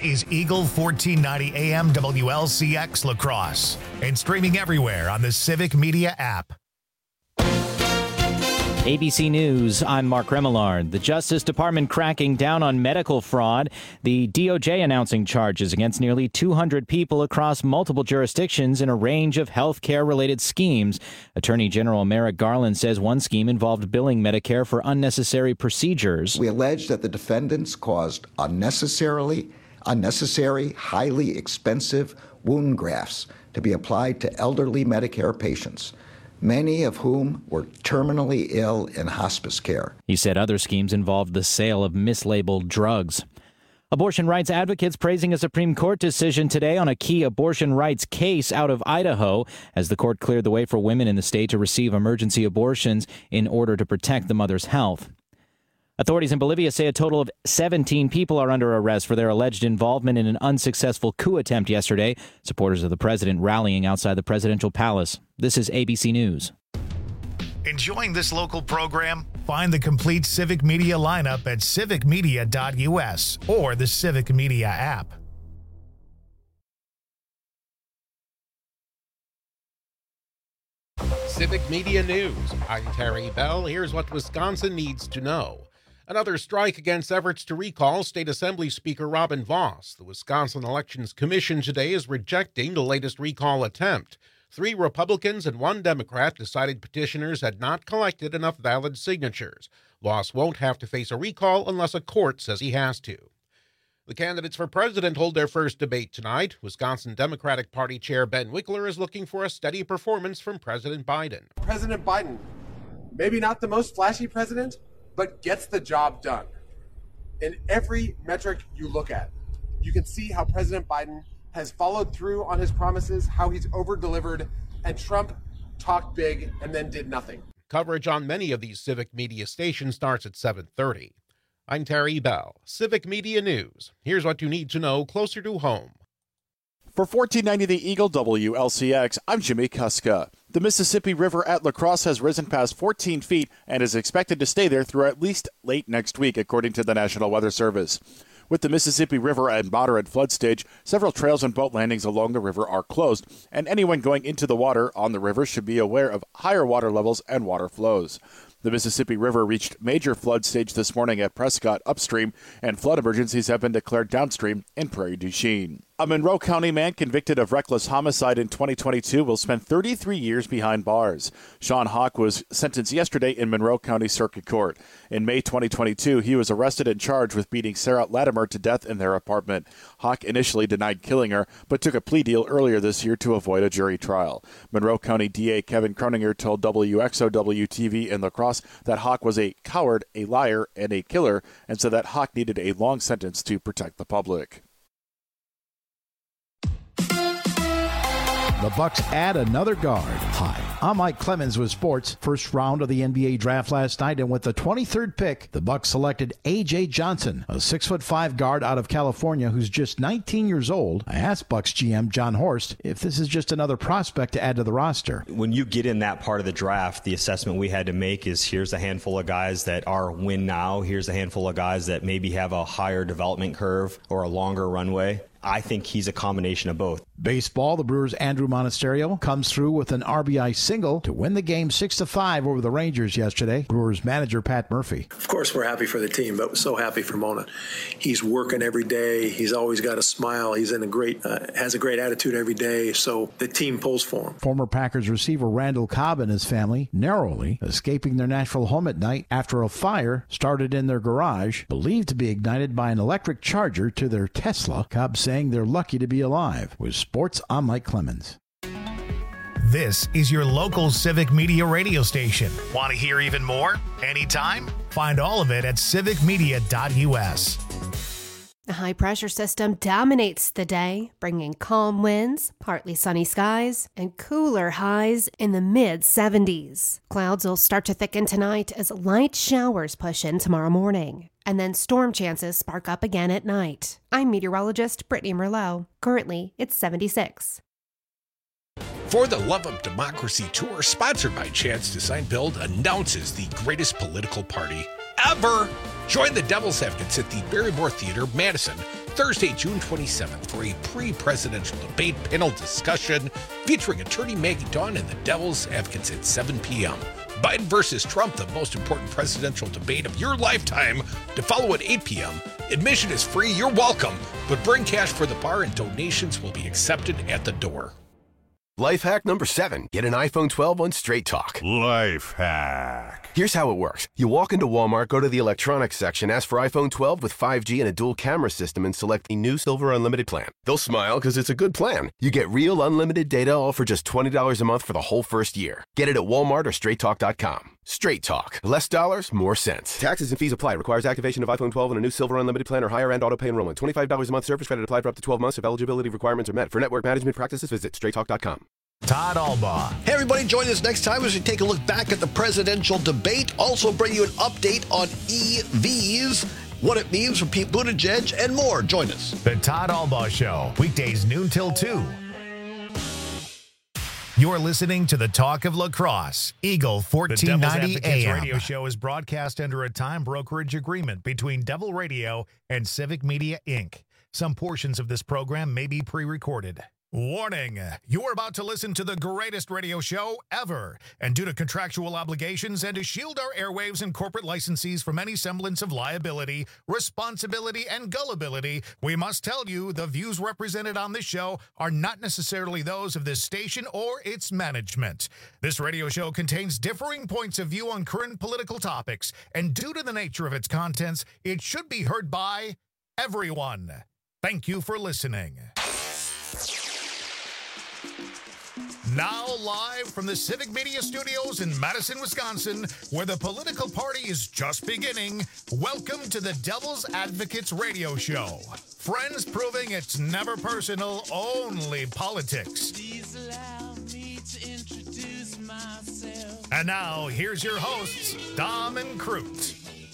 is Eagle 1490 AM WLCX La Crosse and streaming everywhere on the Civic Media app. ABC News, I'm Mark Remillard. The Justice Department cracking down on medical fraud. The DOJ announcing charges against nearly 200 people across multiple jurisdictions in a range of health care-related schemes. Attorney General Merrick Garland says one scheme involved billing Medicare for unnecessary procedures. We allege that the defendants caused unnecessary, highly expensive wound grafts to be applied to elderly Medicare patients, many of whom were terminally ill in hospice care. He said other schemes involved the sale of mislabeled drugs. Abortion rights advocates praising a Supreme Court decision today on a key abortion rights case out of Idaho as the court cleared the way for women in the state to receive emergency abortions in order to protect the mother's health. Authorities in Bolivia say a total of 17 people are under arrest for their alleged involvement in an unsuccessful coup attempt yesterday. Supporters of the president rallying outside the presidential palace. This is ABC News. Enjoying this local program? Find the complete Civic Media lineup at civicmedia.us or the Civic Media app. Civic Media News. I'm Terry Bell. Here's what Wisconsin needs to know. Another strike against efforts to recall State Assembly Speaker Robin Vos. The Wisconsin Elections Commission today is rejecting the latest recall attempt. 3 Republicans and 1 Democrat decided petitioners had not collected enough valid signatures. Vos won't have to face a recall unless a court says he has to. The candidates for president hold their first debate tonight. Wisconsin Democratic Party Chair Ben Wickler is looking for a steady performance from President Biden. President Biden, maybe not the most flashy president, but gets the job done. In every metric you look at, you can see how President Biden has followed through on his promises, how he's over-delivered, and Trump talked big and then did nothing. Coverage on many of these Civic Media stations starts at 7:30. I'm Terry Bell, Civic Media News. Here's what you need to know closer to home. For 1490 The Eagle WLCX, I'm Jimmy Kuska. The Mississippi River at La Crosse has risen past 14 feet and is expected to stay there through at least late next week, according to the National Weather Service. With the Mississippi River at moderate flood stage, several trails and boat landings along the river are closed, and anyone going into the water on the river should be aware of higher water levels and water flows. The Mississippi River reached major flood stage this morning at Prescott upstream, and flood emergencies have been declared downstream in Prairie du Chien. A Monroe County man convicted of reckless homicide in 2022 will spend 33 years behind bars. Sean Hawk was sentenced yesterday in Monroe County Circuit Court. In May 2022, he was arrested and charged with beating Sarah Latimer to death in their apartment. Hawk initially denied killing her, but took a plea deal earlier this year to avoid a jury trial. Monroe County DA Kevin Croninger told WXOW-TV in La Crosse that Hawk was a coward, a liar, and a killer, and said that Hawk needed a long sentence to protect the public. The Bucks add another guard. Hi, I'm Mike Clemens with sports. First round of the NBA draft last night, and with the 23rd pick, the Bucks selected A.J. Johnson, a 6'5" guard out of California who's just 19 years old. I asked Bucks GM John Horst if this is just another prospect to add to the roster. When you get in that part of the draft, the assessment we had to make is here's a handful of guys that are win now. Here's a handful of guys that maybe have a higher development curve or a longer runway. I think he's a combination of both. Baseball, the Brewers' Andrew Monasterio comes through with an RBI single to win the game 6-5 over the Rangers yesterday. Brewers manager Pat Murphy. Of course, we're happy for the team, but we're so happy for Mona. He's working every day. He's always got a smile. He's in has a great attitude every day, so the team pulls for him. Former Packers receiver Randall Cobb and his family narrowly escaping their Nashville home at night after a fire started in their garage, believed to be ignited by an electric charger to their Tesla. Cobb saying they're lucky to be alive. With sports, I'm Mike Clemens. This is your local Civic Media radio station. Want to hear even more? Anytime? Find all of it at civicmedia.us. A high-pressure system dominates the day, bringing calm winds, partly sunny skies, and cooler highs in the mid-70s. Clouds will start to thicken tonight as light showers push in tomorrow morning, and then storm chances spark up again at night. I'm meteorologist Brittany Merlot. Currently, it's 76. For the Love of Democracy Tour, sponsored by Chance Design Build, announces the greatest political party ever. Join the Devil's Advocates at the Barrymore Theater, Madison, Thursday, June 27th for a pre-presidential debate panel discussion featuring attorney Maggie Dawn and the Devil's Advocates at 7 p.m. Biden versus Trump, the most important presidential debate of your lifetime, to follow at 8 p.m. Admission is free, you're welcome, but bring cash for the bar and donations will be accepted at the door. Life hack number 7. Get an iPhone 12 on Straight Talk. Life hack. Here's how it works. You walk into Walmart, go to the electronics section, ask for iPhone 12 with 5G and a dual camera system, and select the new Silver Unlimited plan. They'll smile because it's a good plan. You get real unlimited data all for just $20 a month for the whole first year. Get it at Walmart or StraightTalk.com. Straight Talk. Less dollars, more sense. Taxes and fees apply. Requires activation of iPhone 12 and a new Silver Unlimited plan or higher end auto pay enrollment. $25 a month service credit applied for up to 12 months if eligibility requirements are met. For network management practices, visit StraightTalk.com. Todd Albaugh. Hey, everybody, join us next time as we take a look back at the presidential debate. Also bring you an update on EVs, what it means for Pete Buttigieg, and more. Join us. The Todd Albaugh Show, weekdays noon till 2. You're listening to the Talk of Lacrosse, Eagle 1490 AM. The radio show is broadcast under a time brokerage agreement between Devil Radio and Civic Media, Inc. Some portions of this program may be pre-recorded. Warning, you're about to listen to the greatest radio show ever, and due to contractual obligations and to shield our airwaves and corporate licensees from any semblance of liability, responsibility, and gullibility, we must tell you the views represented on this show are not necessarily those of this station or its management. This radio show contains differing points of view on current political topics, and due to the nature of its contents, it should be heard by everyone. Thank you for listening. Now live from the Civic Media Studios in Madison, Wisconsin, where the political party is just beginning, welcome to the Devil's Advocates radio show. Friends proving it's never personal, only politics. Please allow me to introduce myself. And now, here's your hosts, Dom and Crute.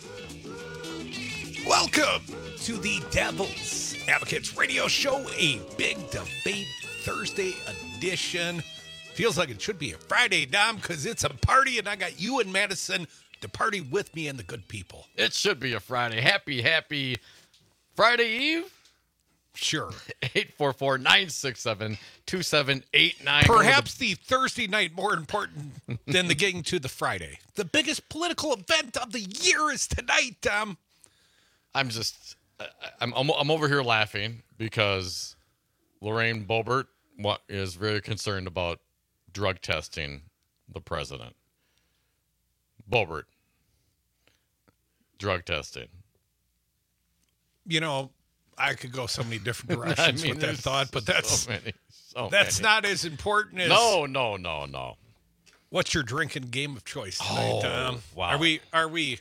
Welcome to the Devil's Advocates radio show, a big debate Thursday edition. Feels like it should be a Friday, Dom, because it's a party, and I got you in Madison to party with me and the good people. It should be a Friday. Happy Friday Eve? Sure. 844-967-2789. Perhaps the Thursday night more important than the getting to the Friday. The biggest political event of the year is tonight, Dom. I'm over here laughing because Lorraine Boebert is very concerned about drug testing the president. Boebert. Drug testing. You know, I could go so many different directions with that thought, but that's not as important as... No. What's your drinking game of choice tonight, Dom? Wow. Are we...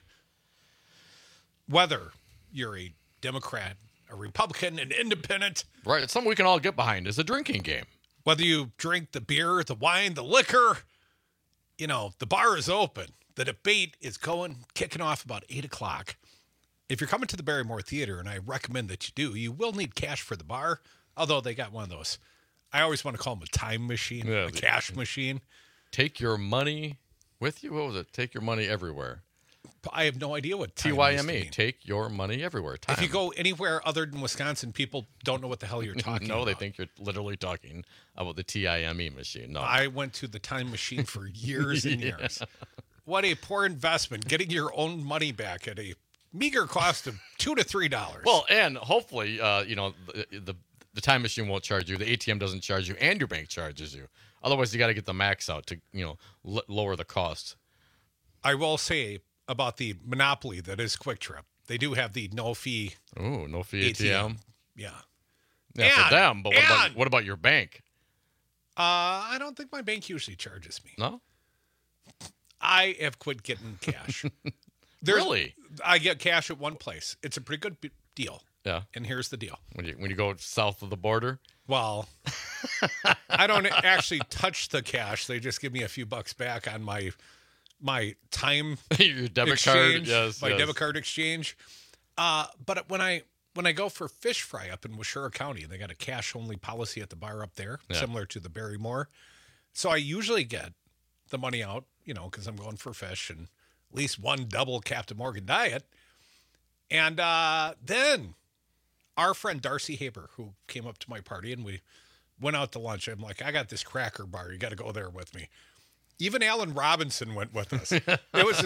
Whether you're a Democrat, a Republican, an independent... Right, it's something we can all get behind. It's a drinking game. Whether you drink the beer, the wine, the liquor, you know, the bar is open. The debate is kicking off about 8 o'clock. If you're coming to the Barrymore Theater, and I recommend that you do, you will need cash for the bar, although they got one of those. I always want to call them a time machine, a cash machine. Take your money with you? What was it? Take your money everywhere. I have no idea what time TYME. Take your money everywhere. Time. If you go anywhere other than Wisconsin, people don't know what the hell you're talking about. No, they think you're literally talking about the TIME machine. No, I went to the time machine for years and years. What a poor investment, getting your own money back at a meager cost of $2 to $3. Well, and hopefully, the time machine won't charge you. The ATM doesn't charge you, and your bank charges you. Otherwise, you got to get the max out to lower the cost. I will say about the monopoly that is Quick Trip. They do have the no-fee. Oh, no-fee ATM? Yeah. Yeah, for them, but what about your bank? I don't think my bank usually charges me. No? I have quit getting cash. Really? I get cash at one place. It's a pretty good deal. Yeah. And here's the deal. When you go south of the border? Well, I don't actually touch the cash. They just give me a few bucks back on my time your debit exchange, card, yes, debit card exchange. But when I go for fish fry up in Washura County, they got a cash only policy at the bar up there, similar to the Barrymore. So I usually get the money out, because I'm going for fish and at least one double Captain Morgan diet. And then our friend Darcy Haber, who came up to my party, and we went out to lunch. I'm like, I got this Cracker Bar. You got to go there with me. Even Alan Robinson went with us. It was,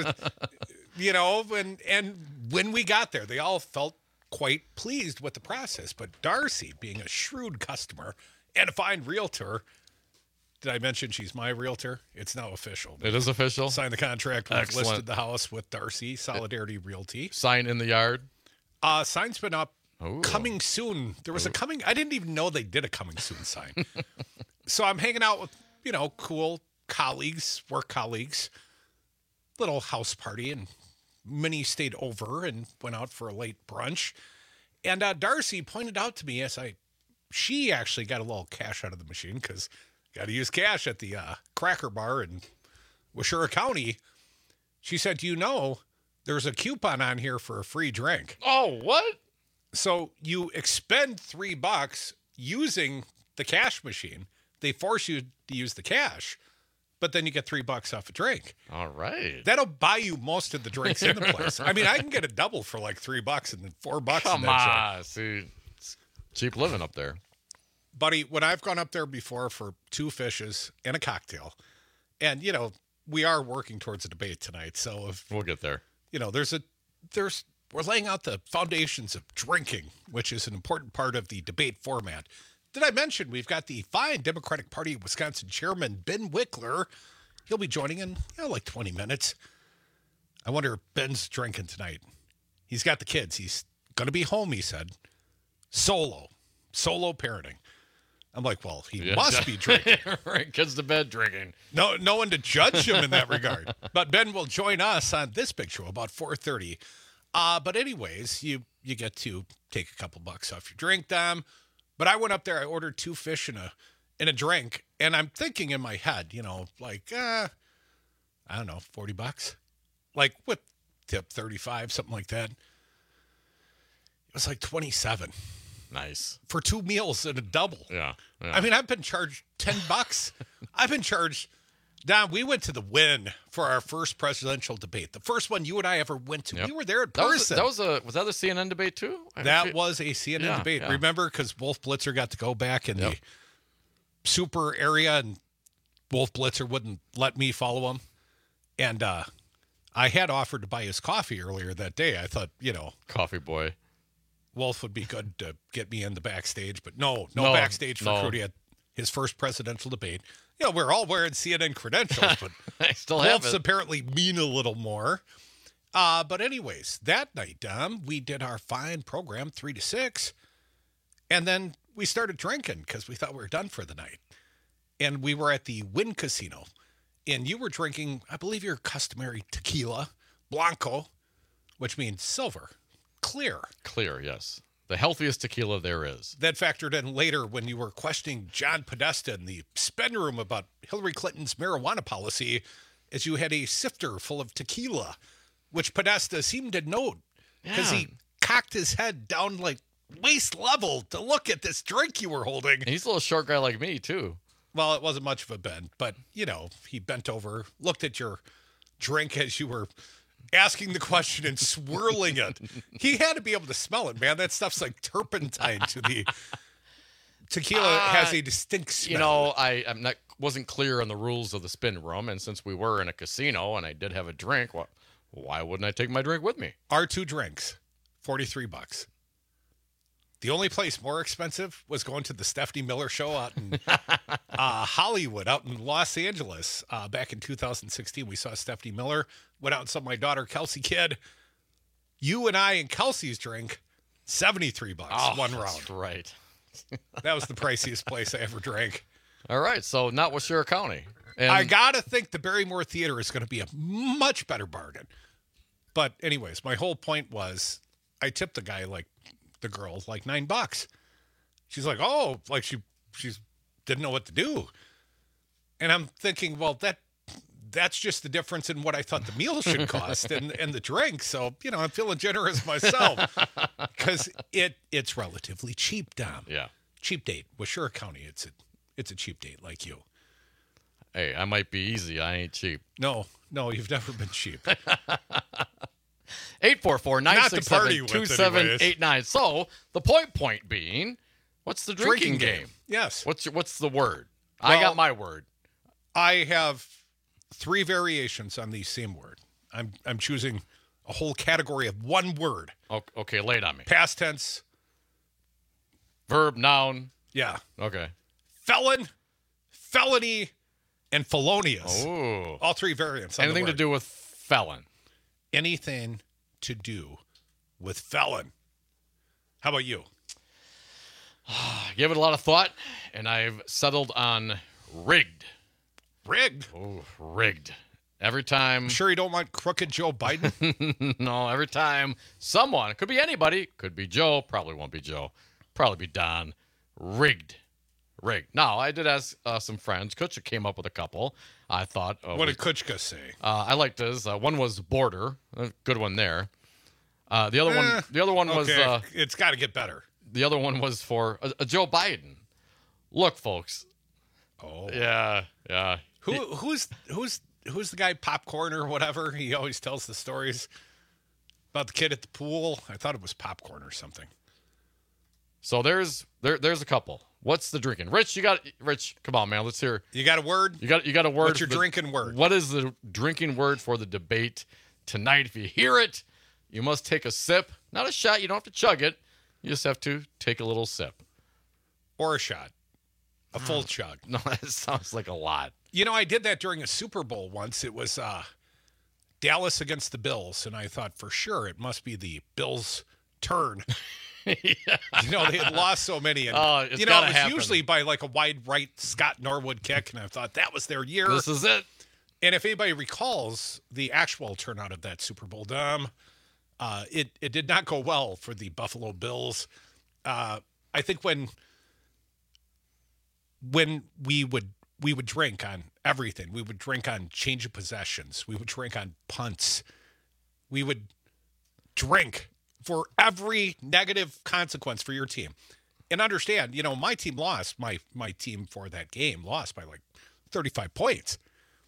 and when we got there, they all felt quite pleased with the process. But Darcy, being a shrewd customer and a fine realtor, did I mention she's my realtor? It's now official. It is official? Signed the contract. We've Excellent. listed the house with Darcy, Solidarity Realty. Sign in the yard? Sign's been up. Ooh. Coming soon. There was I didn't even know they did a coming soon sign. So I'm hanging out with, cool colleagues, work colleagues, little house party, and Minnie stayed over and went out for a late brunch. And Darcy pointed out to me she actually got a little cash out of the machine because got to use cash at the Cracker Bar in Washura County. She said, there's a coupon on here for a free drink. Oh, what? So you expend $3 using the cash machine. They force you to use the cash, but then you get $3 off a drink. All right. That'll buy you most of the drinks in the place. I mean, I can get a double for like $3 and then $4. Come on, see, it's cheap living up there. Buddy, when I've gone up there before for 2 fishes and a cocktail, and we are working towards a debate tonight, so if we'll get there. We're laying out the foundations of drinking, which is an important part of the debate format. Did I mention we've got the fine Democratic Party of Wisconsin chairman, Ben Wickler. He'll be joining in, like 20 minutes. I wonder if Ben's drinking tonight. He's got the kids. He's going to be home, he said. Solo parenting. I'm like, well, he must be drinking. Right, kids to bed drinking. No one to judge him in that regard. But Ben will join us on this big show about 4:30. But anyways, you get to take a couple bucks off your drink, Dom. But I went up there, I ordered 2 fish and a drink, and I'm thinking in my head, I don't know, $40? Like with tip 35, something like that. It was like 27. Nice. For 2 meals and a double. Yeah. I mean, I've been charged $10. I've been charged. Don, we went to the Wynn for our first presidential debate. The first one you and I ever went to. Yep. We were there in person. Was that the CNN debate too? That was a CNN debate. Yeah. Remember, because Wolf Blitzer got to go back in the super area, and Wolf Blitzer wouldn't let me follow him. And I had offered to buy his coffee earlier that day. I thought, coffee boy. Wolf would be good to get me in the backstage, but no backstage for Crudy at his first presidential debate. We're all wearing CNN credentials, but I still Wolf's apparently mean a little more. But anyways, that night, Dom, we did our fine program 3 to 6, and then we started drinking because we thought we were done for the night. And we were at the Wynn Casino, and you were drinking, I believe, your customary tequila, Blanco, which means silver, clear. Clear, yes. The healthiest tequila there is. That factored in later when you were questioning John Podesta in the spin room about Hillary Clinton's marijuana policy, as you had a sifter full of tequila, which Podesta seemed to note because he cocked his head down like waist level to look at this drink you were holding. And he's a little short guy like me, too. Well, it wasn't much of a bend, but, he bent over, looked at your drink as you were asking the question and swirling it. He had to be able to smell it, man. That stuff's like turpentine to the tequila. Has a distinct smell. I wasn't clear on the rules of the spin room, and since we were in a casino and I did have a drink, why wouldn't I take my drink with me? Our 2 drinks, $43. The only place more expensive was going to the Stephanie Miller show out in Hollywood, out in Los Angeles. Back in 2016, we saw Stephanie Miller. Went out and saw my daughter, Kelsey Kidd. You and I and Kelsey's drink, $73 one round. That's right. That was the priciest place I ever drank. All right, so not Washura County. And I got to think the Barrymore Theater is going to be a much better bargain. But anyways, my whole point was I tipped the guy, the girl, $9. She's like, oh, she's didn't know what to do. And I'm thinking, well, that's just the difference in what I thought the meal should cost and the drink. So, I'm feeling generous myself because it's relatively cheap, Dom. Yeah. Cheap date. Washura County, it's a cheap date like you. Hey, I might be easy. I ain't cheap. No, you've never been cheap. 844-967-2789. So the point being, what's the drinking game? Yes. What's the word? Well, I got my word. I have 3 variations on the same word. I'm choosing a whole category of one word. Okay, lay it on me. Past tense. Verb, noun. Yeah. Okay. Felon, felony, and felonious. Oh. All 3 variants. Anything to do with felon. Anything to do with felon. How about you? I gave it a lot of thought, and I've settled on rigged. Rigged? Oh, rigged. Every time. I'm sure you don't want crooked Joe Biden? No, every time someone, could be anybody, could be Joe, probably won't be Joe, probably be Don, rigged. Now, I did ask some friends. Kutcha came up with a couple. I thought. What did Kutchka say? I liked his. One was border. A good one there. The other one was. It's got to get better. The other one was for a Joe Biden. Look, folks. Oh. Yeah. Who's the guy, Popcorn or whatever? He always tells the stories about the kid at the pool. I thought it was Popcorn or something. So there's a couple. What's the drinking? Rich, come on, man. Let's hear. You got a word? You got a word. What's your drinking word? What is the drinking word for the debate tonight? If you hear it, you must take a sip. Not a shot. You don't have to chug it. You just have to take a little sip. Or a shot. A full chug. No, that sounds like a lot. You know, I did that during a Super Bowl once. It was Dallas against the Bills, and I thought for sure it must be the Bills' turn. Yeah. You know, they had lost so many. And, it's it was happen. usually by like a wide right Scott Norwood kick, and I thought that was their year. This is it. And if anybody recalls the actual turnout of that Super Bowl, it did not go well for the Buffalo Bills. I think when we would drink on everything, we would drink on change of possessions, we would drink on punts, we would drink for every negative consequence for your team. And understand, you know, my team lost. My team for that game lost by like 35 points.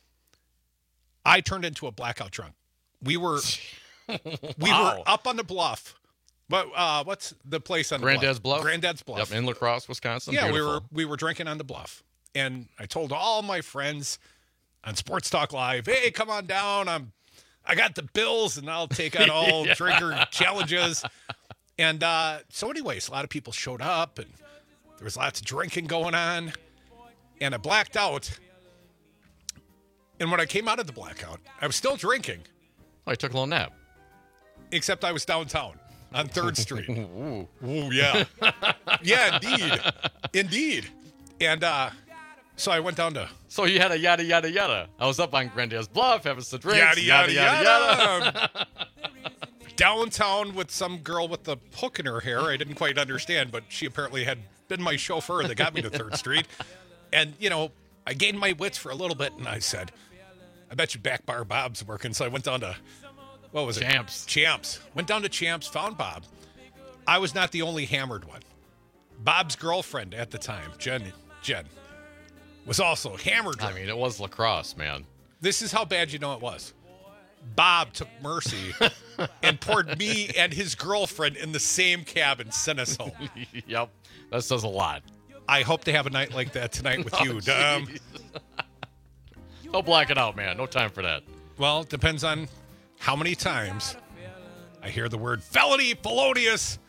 I turned into a blackout drunk. We were up on the bluff. But what's the place on Granddad's Bluff? Granddad's Bluff. Yep, in La Crosse, Wisconsin. Yeah, Beautiful. we were drinking on the bluff. And I told all my friends on Sports Talk Live, hey, come on down. I got the Bills, and I'll take on all drinker challenges. And so anyways, a lot of people showed up, and there was lots of drinking going on. And I blacked out. And when I came out of the blackout, I was still drinking. Oh, you took a little nap. Except I was downtown on 3rd Street. Ooh, yeah. Yeah, indeed. And so I went down to... So you had a yada, yada, yada. I was up on Granddad's Bluff having some drinks. Yada, yada, yada. Downtown with some girl with the hook in her hair. I didn't quite understand, but she apparently had been my chauffeur that got me to 3rd Street. And, you know, I gained my wits for a little bit, and I said, I bet you Back Bar Bob's working. So I went down to... What was it? Champs. Went down to Champs, found Bob. I was not the only hammered one. Bob's girlfriend at the time, Jen, was also hammered. I mean, it was La Crosse, man. This is how bad you know it was. Bob took mercy and poured me and his girlfriend in the same cab and sent us home. Yep. That says a lot. I hope to have a night like that tonight with you, Dom. Don't black it out, man. No time for that. Well, it depends on how many times I hear the word felony, felonious.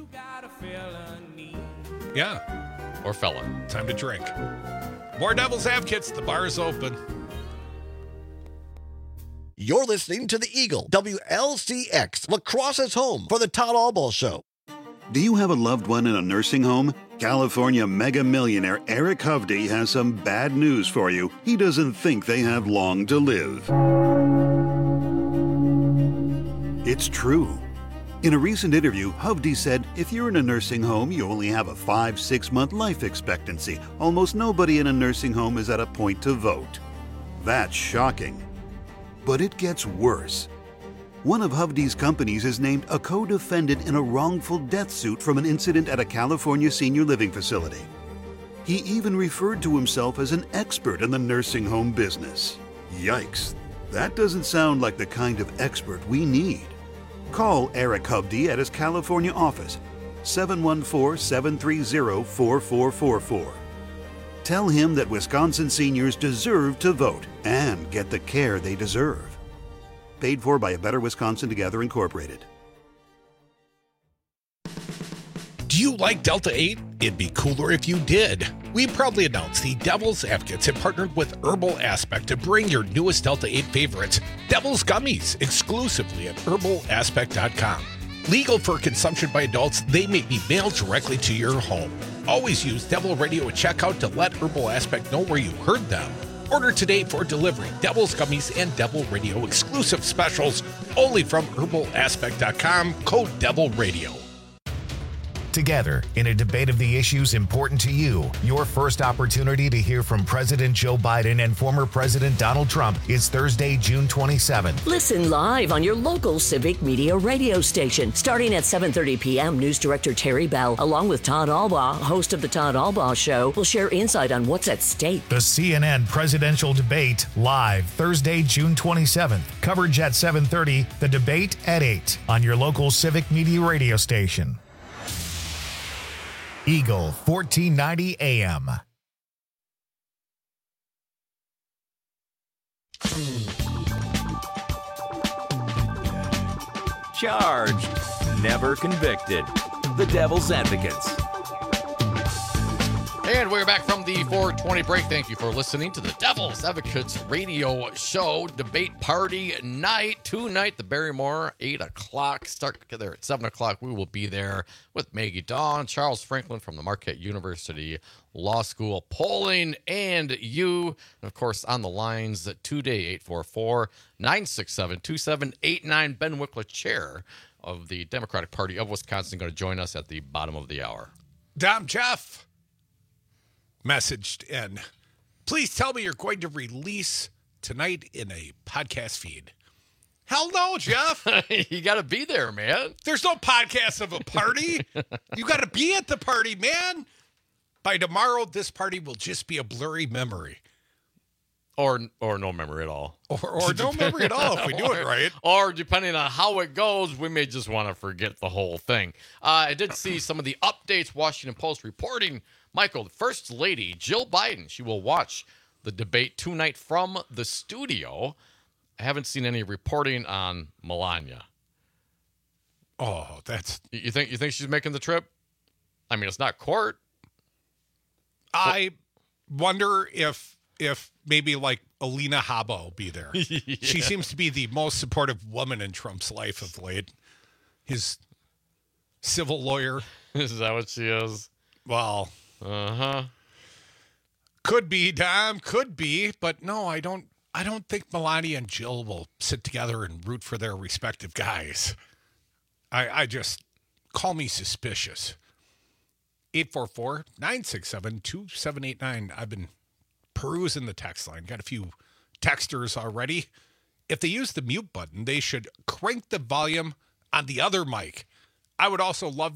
Yeah. Or felon. Time to drink. More Devil's Advocates. The bar is open. You're listening to the Eagle, WLCX, La Crosse's home for the Todd Albaugh Show. Do you have a loved one in a nursing home? California mega millionaire Eric Hovde has some bad news for you. He doesn't think they have long to live. It's true. In a recent interview, Hovde said, if you're in a nursing home, you only have a 5-6 month life expectancy. Almost nobody in a nursing home is at a point to vote. That's shocking. But it gets worse. One of Hovde's companies is named a co-defendant in a wrongful death suit from an incident at a California senior living facility. He even referred to himself as an expert in the nursing home business. Yikes. That doesn't sound like the kind of expert we need. Call Eric Hovde at his California office, 714-730-4444. Tell him that Wisconsin seniors deserve to vote and get the care they deserve. Paid for by A Better Wisconsin Together, Incorporated. Do you like Delta 8? It'd be cooler if you did. We proudly announce the Devil's Advocates have partnered with Herbal Aspect to bring your newest Delta 8 favorites, Devil's Gummies, exclusively at herbalaspect.com. Legal for consumption by adults, they may be mailed directly to your home. Always use Devil Radio at checkout to let Herbal Aspect know where you heard them. Order today for delivery. Devil's Gummies and Devil Radio exclusive specials only from herbalaspect.com, code Devil Radio. Together, in a debate of the issues important to you, your first opportunity to hear from President Joe Biden and former President Donald Trump is Thursday, June 27th. Listen live on your local Civic Media radio station. Starting at 7:30 p.m., News Director Terry Bell, along with Todd Albaugh, host of The Todd Albaugh Show, will share insight on what's at stake. The CNN presidential debate, live Thursday, June 27th. Coverage at 7:30, the debate at 8 on your local Civic Media radio station. Eagle 1490 AM. Charged, never convicted. The Devil's Advocates. And we're back from the 420 break. Thank you for listening to the Devil's Advocates radio show, debate party night. Tonight, the Barrymore, 8 o'clock. Start there at 7 o'clock. We will be there with Maggie Dawn, Charles Franklin from the Marquette University Law School, polling, and you. And of course, on the lines today, 844-967-2789. Ben Wickler, chair of the Democratic Party of Wisconsin, going to join us at the bottom of the hour. Dom Jeff messaged in, please tell me you're going to release tonight in a podcast feed. Hell no, Jeff. You got to be there, man. There's no podcast of a party. You got to be at the party, man. By tomorrow, this party will just be a blurry memory. Or no memory at all. Or no memory at all if we do it right. Or depending on how it goes, we may just want to forget the whole thing. I did see some of the updates. Washington Post reporting, Michael, the First Lady, Jill Biden, she will watch the debate tonight from the studio. I haven't seen any reporting on Melania. Oh, that's... You think she's making the trip? I mean, it's not court. I wonder if maybe like Alina Habba will be there. Yeah. She seems to be the most supportive woman in Trump's life of late. His civil lawyer. Is that what she is? Well, could be, Dom, could be, but no, I don't think Melania and Jill will sit together and root for their respective guys. I just, call me suspicious. 844-967-2789. I've been perusing the text line. Got a few texters already. If they use the mute button, they should crank the volume on the other mic. I would also love,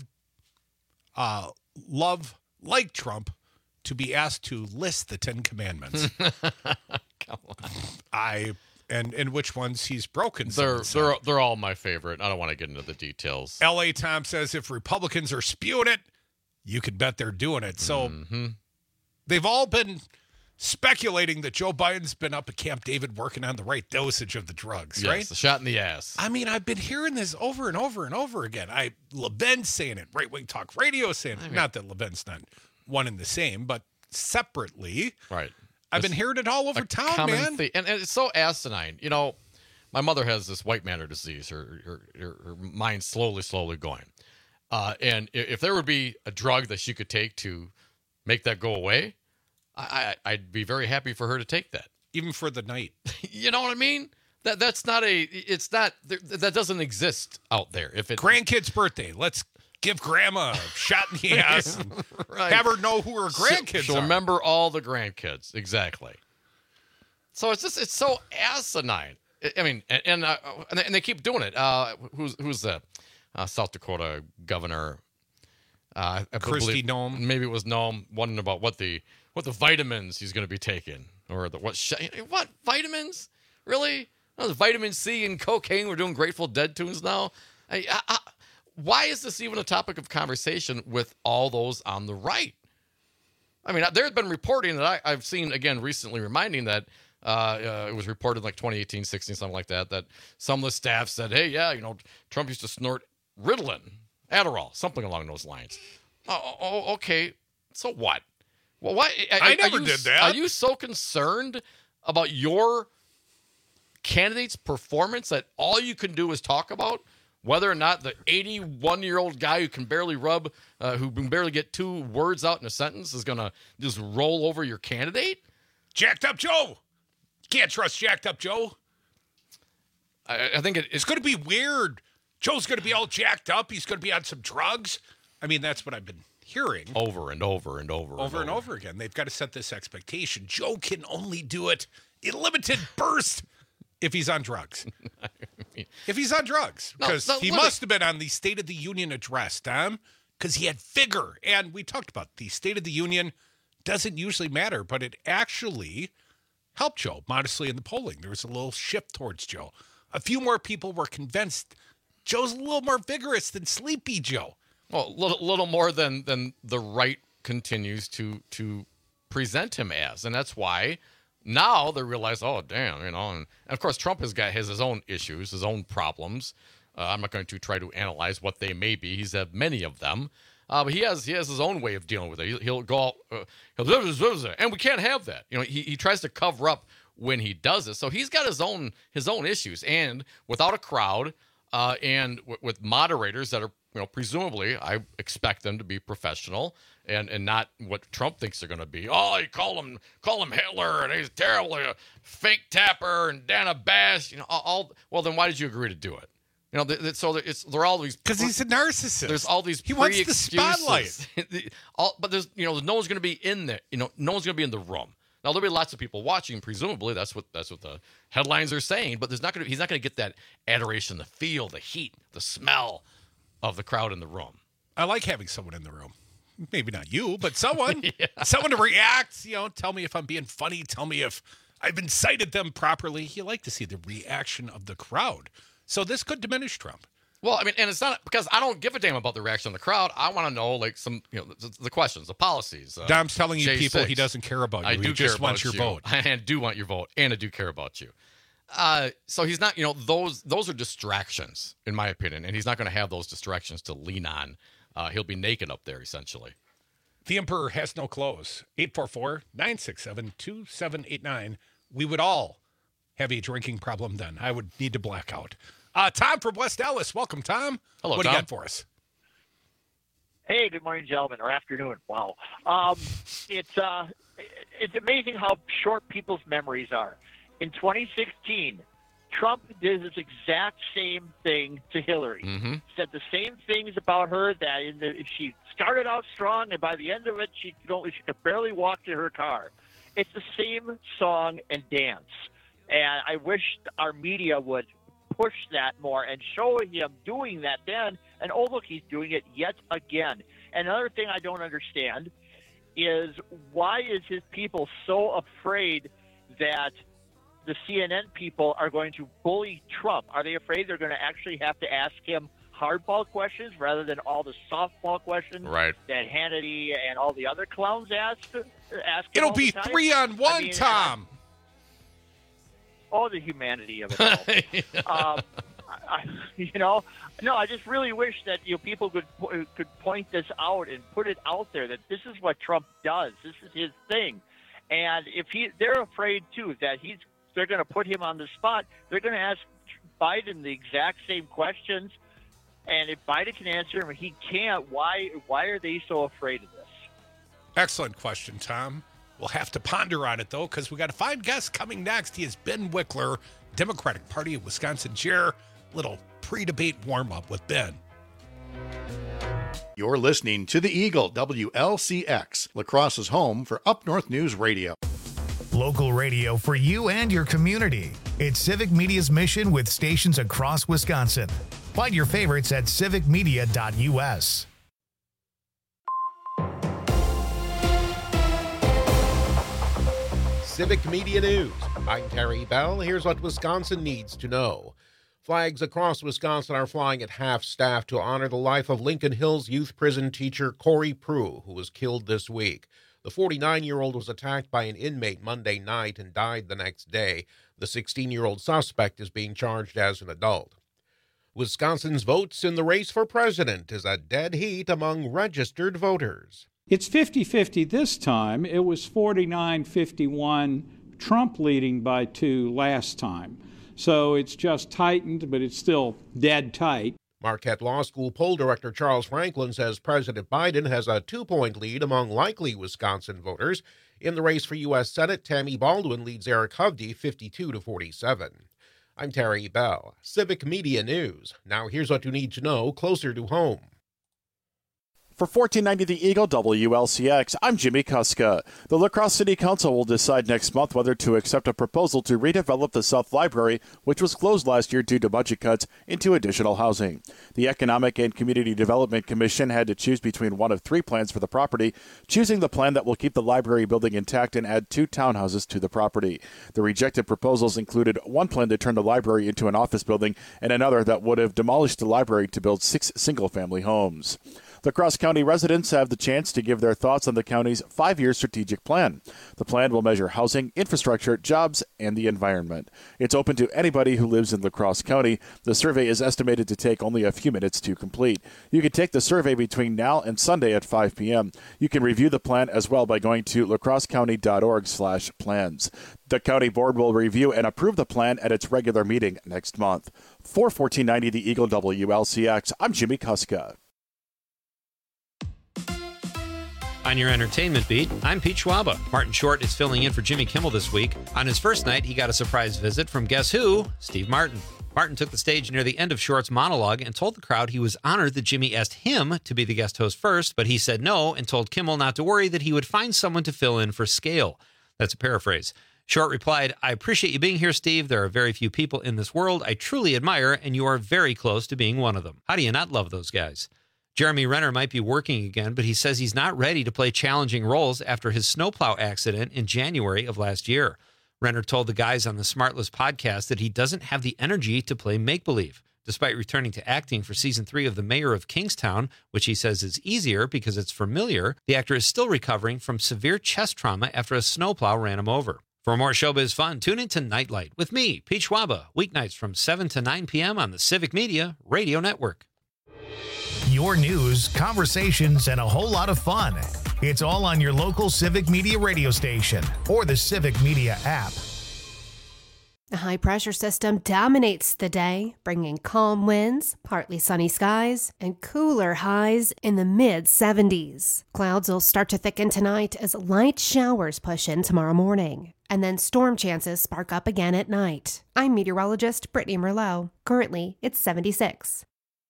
like Trump, to be asked to list the 10 commandments. Come on. And which ones he's broken. They're all my favorite. I don't want to get into the details. L.A. Tom says if Republicans are spewing it, you can bet they're doing it. So they've all been speculating that Joe Biden's been up at Camp David working on the right dosage of the drugs, yes, right? The shot in the ass. I mean, I've been hearing this over and over and over again. Levin's saying it, Right Wing Talk Radio saying it. Not that Levin's not one and the same, but separately. Right. I've been hearing it all over town, man. And it's so asinine. You know, my mother has this white matter disease. Her mind's slowly going. And if there would be a drug that she could take to make that go away, I'd be very happy for her to take that. Even for the night. You know what I mean? That doesn't exist out there. If it grandkid's birthday, let's give grandma a shot in the ass and right. Have her know who her grandkids She'll are. remember all the grandkids. Exactly. So it's so asinine. I mean, and they keep doing it. Who's the South Dakota governor? Kristi Noem. Maybe it was Noem, wondering about what the vitamins he's going to be taking, or what vitamins? Really? No, the vitamin C and cocaine. We're doing Grateful Dead tunes now. Why is this even a topic of conversation with all those on the right? I mean, there had been reporting that I've seen, again, recently reminding that it was reported like 2018, 16, something like that, that some of the staff said, hey, yeah, Trump used to snort Ritalin, Adderall, something along those lines. Oh, okay. So what? Well, why? I never did that. Are you so concerned about your candidate's performance that all you can do is talk about whether or not the 81-year-old guy who can barely get 2 words out in a sentence is going to just roll over your candidate? Jacked up Joe. Can't trust jacked up Joe. I think it's going to be weird. Joe's going to be all jacked up. He's going to be on some drugs. I mean, that's what I've been hearing. Over and over again. They've got to set this expectation. Joe can only do it in limited bursts if he's on drugs. If he's on drugs. Because he must have been on the State of the Union address, Tom, because he had vigor. And we talked about the State of the Union doesn't usually matter, but it actually helped Joe modestly in the polling. There was a little shift towards Joe. A few more people were convinced Joe's a little more vigorous than Sleepy Joe. Well, a little more than the right continues to present him as. And that's why now they realize, oh, damn, and of course Trump has his own issues, his own problems. I'm not going to try to analyze what they may be. He's had many of them. But he has his own way of dealing with it. He'll go, and we can't have that. He tries to cover up when he does it. So he's got his own issues. And without a crowd and with moderators that are, presumably, I expect them to be professional and not what Trump thinks they're going to be. Oh, you call him Hitler, and he's terrible, a fake tapper, and Dana Bash. Well, then why did you agree to do it? They're all these because he's a narcissist. There's all these. He wants the spotlight. But there's no one's going to be in there. No one's going to be in the room. Now there'll be lots of people watching. Presumably, that's what the headlines are saying. But he's not going to get that adoration, the feel, the heat, the smell of the crowd in the room. I like having someone in the room. Maybe not you, but someone. Someone to react. Tell me if I'm being funny. Tell me if I've incited them properly. You like to see the reaction of the crowd. So this could diminish Trump. Well, I mean, and it's not because I don't give a damn about the reaction of the crowd. I want to know, some, the questions, the policies. Dom's telling you people he doesn't care about you. I do he just wants your vote. I do want your vote, and I do care about you. So he's not, those are distractions, in my opinion, and he's not going to have those distractions to lean on. He'll be naked up there, essentially. The Emperor has no clothes. 844-967-2789. We would all have a drinking problem then. I would need to black out. Tom from West Ellis. Welcome, Tom. Hello, what Tom. do you got for us? Hey, good morning, gentlemen, or afternoon. Wow. It's amazing how short people's memories are. In 2016, Trump did this exact same thing to Hillary. Mm-hmm. Said the same things about her that she started out strong, and by the end of it, she could barely walk to her car. It's the same song and dance. And I wish our media would push that more and show him doing that then. And, oh, look, he's doing it yet again. And another thing I don't understand is why is his people so afraid that the CNN people are going to bully Trump? Are they afraid they're going to actually have to ask him hardball questions rather than all the softball questions right. that Hannity and all the other clowns ask him? It'll be 3-on-1, Tom. The humanity of it all. No, I just really wish that people could point this out and put it out there that this is what Trump does. This is his thing, and if they're afraid too that they're going to put him on the spot. They're going to ask Biden the exact same questions, and if Biden can answer them, he can't. Why are they so afraid of this? Excellent question, Tom. We'll have to ponder on it, though, because we got a fine guest coming next. He is Ben Wickler, Democratic Party of Wisconsin chair. Little pre-debate warm-up with Ben. You're listening to the Eagle, WLCX, La Crosse's home for Up North News Radio. Local radio for you and your community. It's Civic Media's mission with stations across Wisconsin. Find your favorites at civicmedia.us. Civic Media News. I'm Terry Bell. Here's what Wisconsin needs to know. Flags across Wisconsin are flying at half-staff to honor the life of Lincoln Hills youth prison teacher Corey Prue, who was killed this week. The 49-year-old was attacked by an inmate Monday night and died the next day. The 16-year-old suspect is being charged as an adult. Wisconsin's votes in the race for president is a dead heat among registered voters. It's 50-50 this time. It was 49-51, Trump leading by 2 last time. So it's just tightened, but it's still dead tight. Marquette Law School poll director Charles Franklin says President Biden has a 2-point lead among likely Wisconsin voters. In the race for U.S. Senate, Tammy Baldwin leads Eric Hovde 52-47. I'm Terry Bell, Civic Media News. Now here's what you need to know closer to home. For 1490 The Eagle WLCX, I'm Jimmy Kuska. The La Crosse City Council will decide next month whether to accept a proposal to redevelop the South Library, which was closed last year due to budget cuts, into additional housing. The Economic and Community Development Commission had to choose between one of 3 plans for the property, choosing the plan that will keep the library building intact and add 2 townhouses to the property. The rejected proposals included one plan to turn the library into an office building and another that would have demolished the library to build 6 single-family homes. La Crosse County residents have the chance to give their thoughts on the county's 5-year strategic plan. The plan will measure housing, infrastructure, jobs, and the environment. It's open to anybody who lives in La Crosse County. The survey is estimated to take only a few minutes to complete. You can take the survey between now and Sunday at 5 p.m. You can review the plan as well by going to lacrossecounty.org/plans. The county board will review and approve the plan at its regular meeting next month. For 1490 The Eagle WLCX, I'm Jimmy Kuska. On your entertainment beat, I'm Pete Schwaba. Martin Short is filling in for Jimmy Kimmel this week. On his first night, he got a surprise visit from guess who? Steve Martin. Martin took the stage near the end of Short's monologue and told the crowd he was honored that Jimmy asked him to be the guest host first, but he said no and told Kimmel not to worry, that he would find someone to fill in for Scale. That's a paraphrase. Short replied, I appreciate you being here, Steve. There are very few people in this world I truly admire, and you are very close to being one of them. How do you not love those guys? Jeremy Renner might be working again, but he says he's not ready to play challenging roles after his snowplow accident in January of last year. Renner told the guys on the Smartless podcast that he doesn't have the energy to play make-believe. Despite returning to acting for season 3 of The Mayor of Kingstown, which he says is easier because it's familiar, the actor is still recovering from severe chest trauma after a snowplow ran him over. For more showbiz fun, tune into Nightlight with me, Pete Schwaba, weeknights from 7 to 9 p.m. on the Civic Media Radio Network. Your news, conversations, and a whole lot of fun. It's all on your local Civic Media radio station or the Civic Media app. A high-pressure system dominates the day, bringing calm winds, partly sunny skies, and cooler highs in the mid-70s. Clouds will start to thicken tonight as light showers push in tomorrow morning, and then storm chances spark up again at night. I'm meteorologist Brittany Merlot. Currently, it's 76.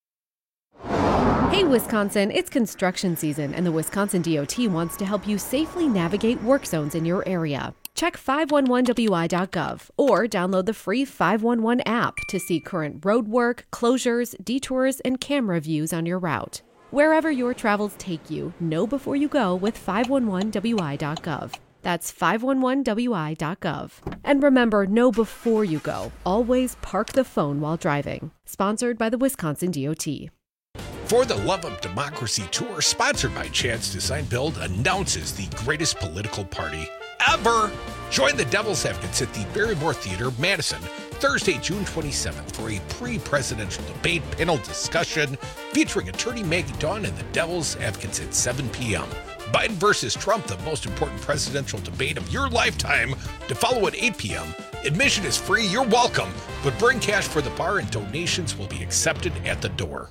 Hey Wisconsin, it's construction season and the Wisconsin DOT wants to help you safely navigate work zones in your area. Check 511wi.gov or download the free 511 app to see current road work, closures, detours, and camera views on your route. Wherever your travels take you, know before you go with 511wi.gov. That's 511wi.gov. And remember, know before you go. Always park the phone while driving. Sponsored by the Wisconsin DOT. For the Love of Democracy Tour, sponsored by Chance Design Build, announces the greatest political party ever. Join the Devil's Advocates at the Barrymore Theater, Madison, Thursday, June 27th for a pre-presidential debate panel discussion featuring attorney Maggie Dawn and the Devil's Advocates at 7 p.m. Biden versus Trump, the most important presidential debate of your lifetime, to follow at 8 p.m. Admission is free, you're welcome, but bring cash for the bar and donations will be accepted at the door.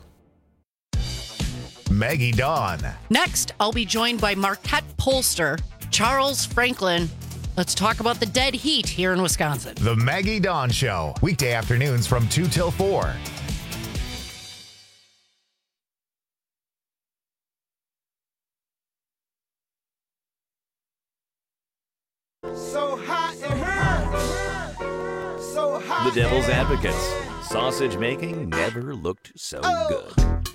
Maggie Dawn. Next, I'll be joined by Marquette pollster Charles Franklin. Let's talk about the dead heat here in Wisconsin. The Maggie Dawn Show, weekday afternoons from 2 till 4. So hot in here. So hot. The Devil's Advocates. Sausage making never looked so good.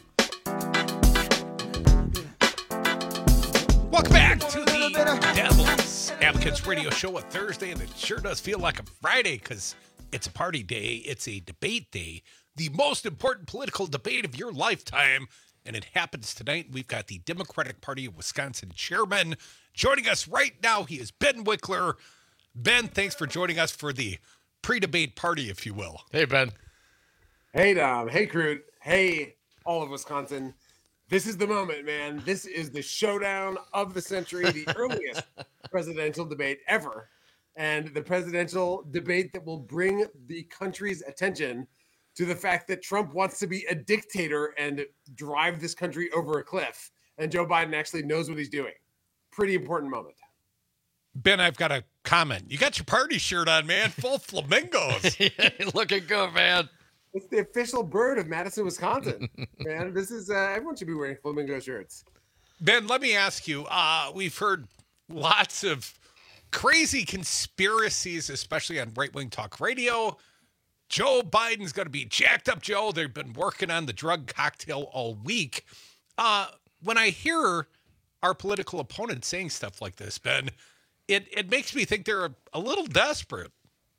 Welcome back to the Devil's Advocates radio show, a Thursday, and it sure does feel like a Friday because it's a party day. It's a debate day the most important political debate of your lifetime, and it happens tonight. We've got the Democratic Party of Wisconsin chairman joining us right now. He is Ben Wickler. Ben, thanks for joining us for the pre-debate party, if you will. Hey, Ben. Hey, Dom. Hey, Crute. Hey, all of Wisconsin. This is the moment, man. This is the showdown of the century, the earliest presidential debate ever, and the presidential debate that will bring the country's attention to the fact that Trump wants to be a dictator and drive this country over a cliff, and Joe Biden actually knows what he's doing. Pretty important moment. Ben, I've got a comment. You got your party shirt on, man. Full flamingos. Looking good, man. It's the official bird of Madison, Wisconsin, man. This is everyone should be wearing flamingo shirts. Ben, let me ask you. We've heard lots of crazy conspiracies, especially on right-wing talk radio. Joe Biden's going to be jacked up, Joe. They've been working on the drug cocktail all week. When I hear our political opponents saying stuff like this, Ben, it makes me think they're a little desperate.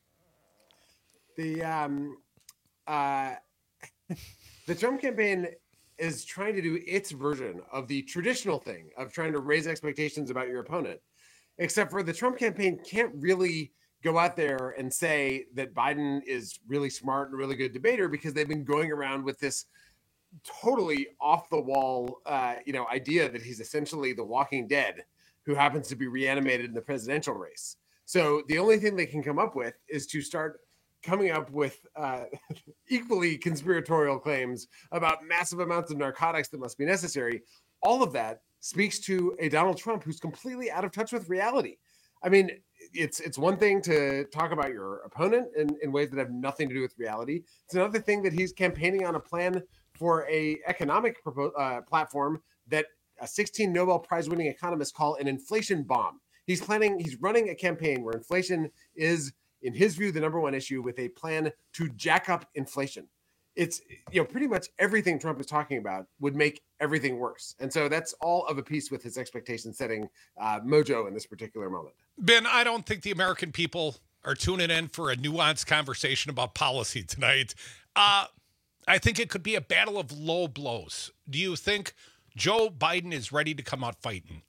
The Trump campaign is trying to do its version of the traditional thing of trying to raise expectations about your opponent, except for the Trump campaign can't really go out there and say that Biden is really smart and a really good debater because they've been going around with this totally off the wall, idea that he's essentially the Walking Dead who happens to be reanimated in the presidential race. So the only thing they can come up with is to start coming up with equally conspiratorial claims about massive amounts of narcotics that must be necessary. All of that speaks to a Donald Trump who's completely out of touch with reality. I mean, it's one thing to talk about your opponent in ways that have nothing to do with reality. It's another thing that he's campaigning on a plan for a economic platform that 16 Nobel Prize winning economists call an inflation bomb. He's running a campaign where inflation is, in his view, the number one issue, with a plan to jack up inflation. It's, pretty much everything Trump is talking about would make everything worse. And so that's all of a piece with his expectation setting mojo in this particular moment. Ben, I don't think the American people are tuning in for a nuanced conversation about policy tonight. I think it could be a battle of low blows. Do you think Joe Biden is ready to come out fighting?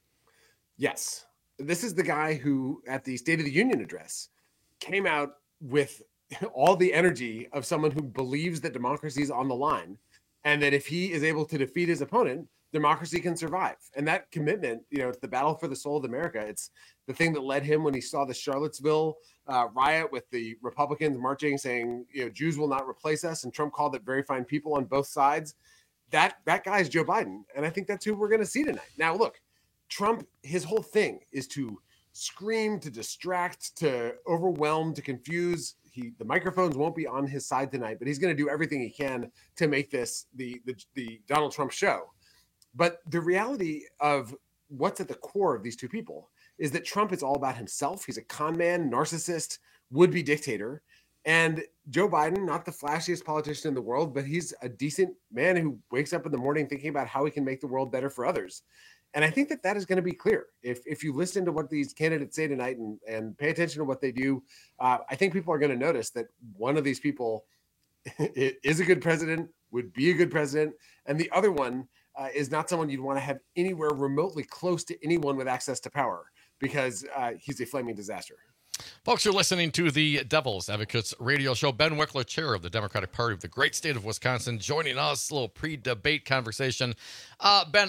Yes. This is the guy who, at the State of the Union address, came out with all the energy of someone who believes that democracy is on the line and that if he is able to defeat his opponent, democracy can survive. And that commitment, it's the battle for the soul of America. It's the thing that led him when he saw the Charlottesville riot with the Republicans marching saying, Jews will not replace us. And Trump called it very fine people on both sides. That guy is Joe Biden. And I think that's who we're going to see tonight. Now, look, Trump, his whole thing is to scream, to distract, to overwhelm, to confuse. The microphones won't be on his side tonight, but he's going to do everything he can to make this the Donald Trump show. But the reality of what's at the core of these two people is that Trump is all about himself. He's a con man, narcissist, would-be dictator. And Joe Biden, not the flashiest politician in the world, but he's a decent man who wakes up in the morning thinking about how he can make the world better for others. And I think that is going to be clear. If you listen to what these candidates say tonight and pay attention to what they do, I think people are going to notice that one of these people is a good president, would be a good president, and the other one is not someone you'd want to have anywhere remotely close to anyone with access to power because he's a flaming disaster. Folks, you're listening to the Devil's Advocates radio show. Ben Wickler, chair of the Democratic Party of the great state of Wisconsin, joining us. A little pre-debate conversation. Ben,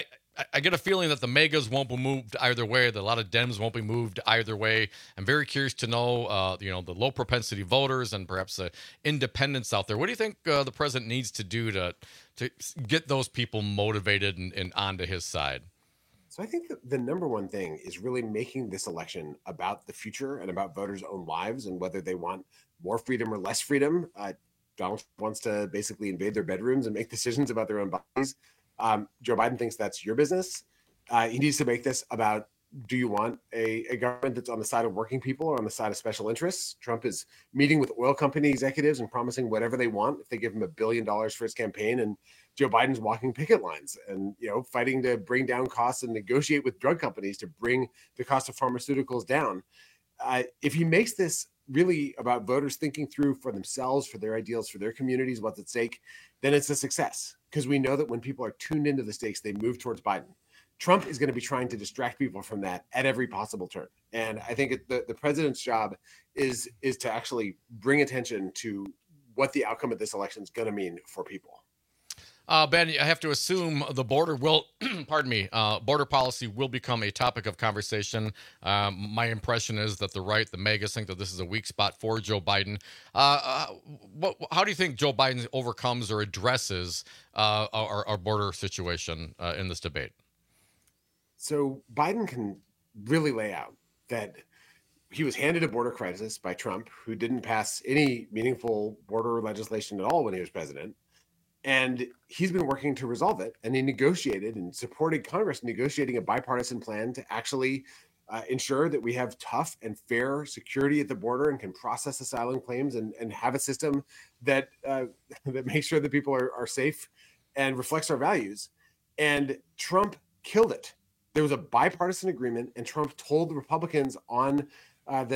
I get a feeling that the megas won't be moved either way, that a lot of Dems won't be moved either way. I'm very curious to know, the low propensity voters and perhaps the independents out there. What do you think the president needs to do to get those people motivated and onto his side? So I think that the number one thing is really making this election about the future and about voters' own lives and whether they want more freedom or less freedom. Donald Trump wants to basically invade their bedrooms and make decisions about their own bodies. Joe Biden thinks that's your business. He needs to make this about, do you want a government that's on the side of working people or on the side of special interests? Trump is meeting with oil company executives and promising whatever they want if they give him $1 billion for his campaign. And Joe Biden's walking picket lines and, fighting to bring down costs and negotiate with drug companies to bring the cost of pharmaceuticals down. If he makes this really about voters thinking through for themselves, for their ideals, for their communities, what's at stake, then it's a success. Because we know that when people are tuned into the stakes, they move towards Biden. Trump is going to be trying to distract people from that at every possible turn. And I think the president's job is to actually bring attention to what the outcome of this election is going to mean for people. Ben, I have to assume the border will, border policy will become a topic of conversation. My impression is that the right, the MAGAs, think that this is a weak spot for Joe Biden. How do you think Joe Biden overcomes or addresses our border situation in this debate? So Biden can really lay out that he was handed a border crisis by Trump, who didn't pass any meaningful border legislation at all when he was president. And he's been working to resolve it. And he negotiated and supported Congress negotiating a bipartisan plan to actually ensure that we have tough and fair security at the border and can process asylum claims and have a system that that makes sure that people are safe and reflects our values. And Trump killed it. There was a bipartisan agreement, and Trump told the Republicans on in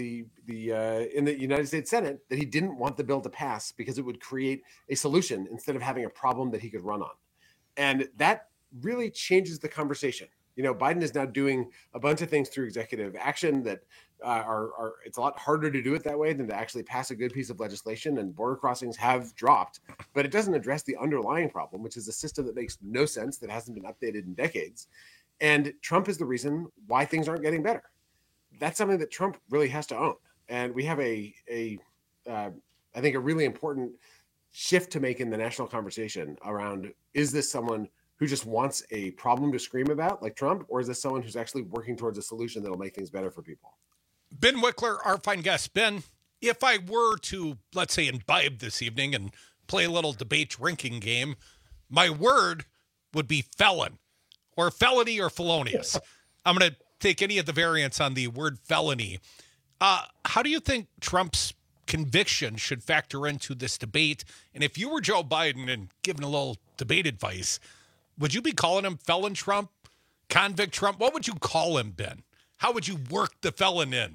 the United States Senate that he didn't want the bill to pass because it would create a solution instead of having a problem that he could run on. And that really changes the conversation. You know, Biden is now doing a bunch of things through executive action that are it's a lot harder to do it that way than to actually pass a good piece of legislation, and border crossings have dropped, but it doesn't address the underlying problem, which is a system that makes no sense, that hasn't been updated in decades. And Trump is the reason why things aren't getting better. That's something that Trump really has to own. And we have I think a really important shift to make in the national conversation around, is this someone who just wants a problem to scream about like Trump, or is this someone who's actually working towards a solution that'll make things better for people? Ben Wickler, our fine guest. Ben, if I were to, let's say, imbibe this evening and play a little debate drinking game, my word would be felon, or felony, or felonious. I'm going to take any of the variants on the word felony. How do you think Trump's conviction should factor into this debate? And if you were Joe Biden and giving a little debate advice, would you be calling him felon Trump, convict Trump? What would you call him, Ben? How would you work the felon in?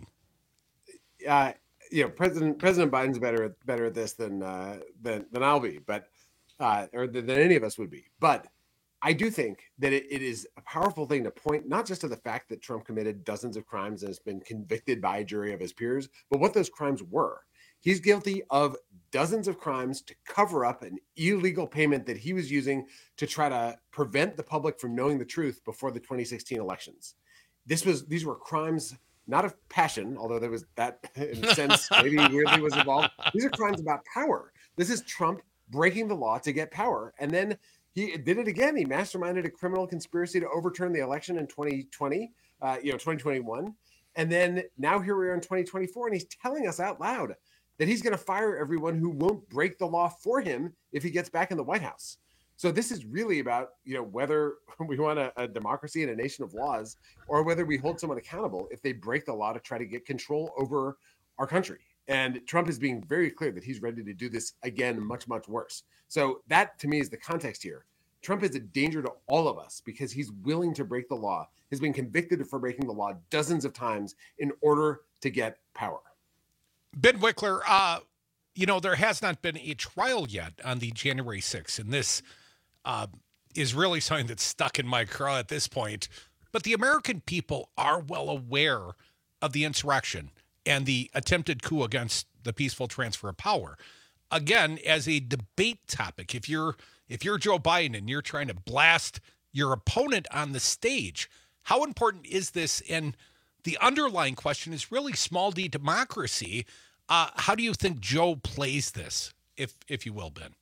President Biden's better at this than I'll be, but or than any of us would be. But I do think that it is a powerful thing to point not just to the fact that Trump committed dozens of crimes and has been convicted by a jury of his peers, but what those crimes were. He's guilty of dozens of crimes to cover up an illegal payment that he was using to try to prevent the public from knowing the truth before the 2016 elections. These were crimes not of passion, although there was that in a sense maybe weirdly was involved. These are crimes about power. This is Trump breaking the law to get power, and then he did it again. He masterminded a criminal conspiracy to overturn the election in 2021. And then now here we are in 2024, and he's telling us out loud that he's going to fire everyone who won't break the law for him if he gets back in the White House. So this is really about, whether we want a democracy and a nation of laws, or whether we hold someone accountable if they break the law to try to get control over our country. And Trump is being very clear that he's ready to do this again, much, much worse. So that, to me, is the context here. Trump is a danger to all of us because he's willing to break the law, has been convicted for breaking the law dozens of times in order to get power. Ben Wickler, there has not been a trial yet on the January 6th, and this is really something that's stuck in my craw at this point. But the American people are well aware of the insurrection and the attempted coup against the peaceful transfer of power. Again, as a debate topic, if you're Joe Biden and you're trying to blast your opponent on the stage, how important is this? And the underlying question is really small d democracy. How do you think Joe plays this, if you will, Ben?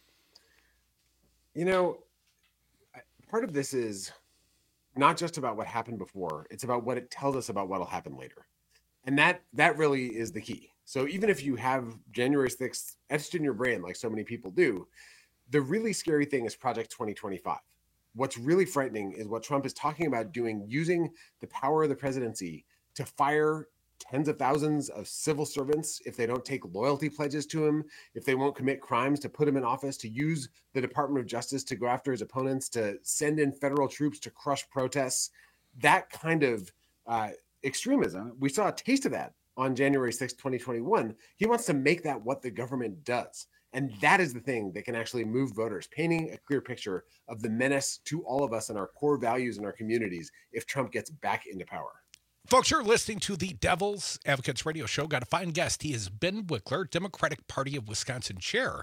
Part of this is not just about what happened before. It's about what it tells us about what will happen later. And that really is the key. So even if you have January 6th etched in your brain, like so many people do, the really scary thing is Project 2025. What's really frightening is what Trump is talking about doing, using the power of the presidency to fire tens of thousands of civil servants if they don't take loyalty pledges to him, if they won't commit crimes, to put him in office, to use the Department of Justice to go after his opponents, to send in federal troops to crush protests. That kind of extremism, we saw a taste of that on January 6, 2021. He wants to make that what the government does. And that is the thing that can actually move voters, painting a clear picture of the menace to all of us and our core values in our communities if Trump gets back into power. Folks, you're listening to the Devil's Advocates Radio Show. Got a fine guest. He is Ben Wickler, Democratic Party of Wisconsin chair.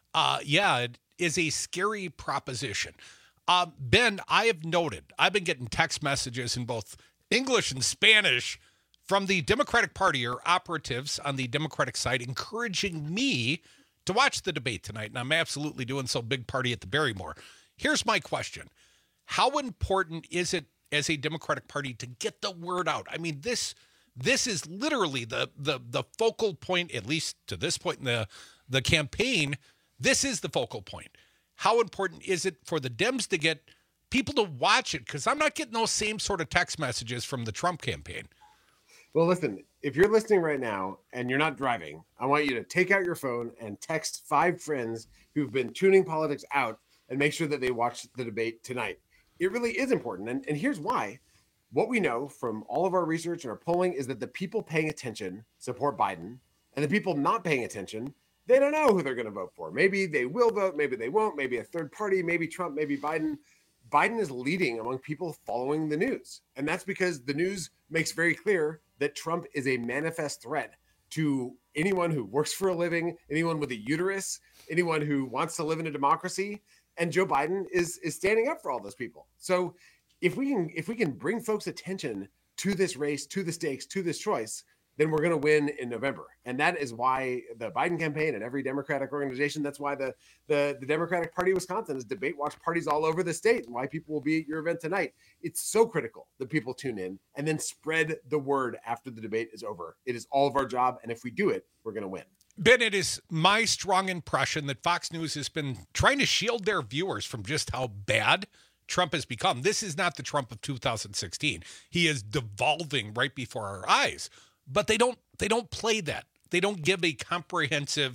It is a scary proposition. Ben, I have noted, I've been getting text messages in both English and Spanish from the Democratic Party or operatives on the Democratic side encouraging me to watch the debate tonight, and I'm absolutely doing so. Big party at the Barrymore. Here's my question. How important is it as a Democratic Party to get the word out? I mean, this is literally the focal point, at least to this point in the campaign. This is the focal point. How important is it for the Dems to get people to watch it? Because I'm not getting those same sort of text messages from the Trump campaign. Well, listen, if you're listening right now and you're not driving, I want you to take out your phone and text 5 friends who've been tuning politics out and make sure that they watch the debate tonight. It really is important. And here's why. What we know from all of our research and our polling is that the people paying attention support Biden, and the people not paying attention, they don't know who they're going to vote for. Maybe they will vote, maybe they won't, maybe a third party, maybe Trump, maybe Biden. Biden is leading among people following the news. And that's because the news makes very clear that Trump is a manifest threat to anyone who works for a living, anyone with a uterus, anyone who wants to live in a democracy. And Joe Biden is standing up for all those people. So if we can bring folks' attention to this race, to the stakes, to this choice, then we're going to win in November. And that is why the Biden campaign and every Democratic organization, that's why the Democratic Party of Wisconsin is debate watch parties all over the state, and why people will be at your event tonight. It's so critical that people tune in and then spread the word after the debate is over. It is all of our job. And if we do it, we're going to win. Ben, it is my strong impression that Fox News has been trying to shield their viewers from just how bad Trump has become. This is not the Trump of 2016. He is devolving right before our eyes. But they don't play that. They don't give a comprehensive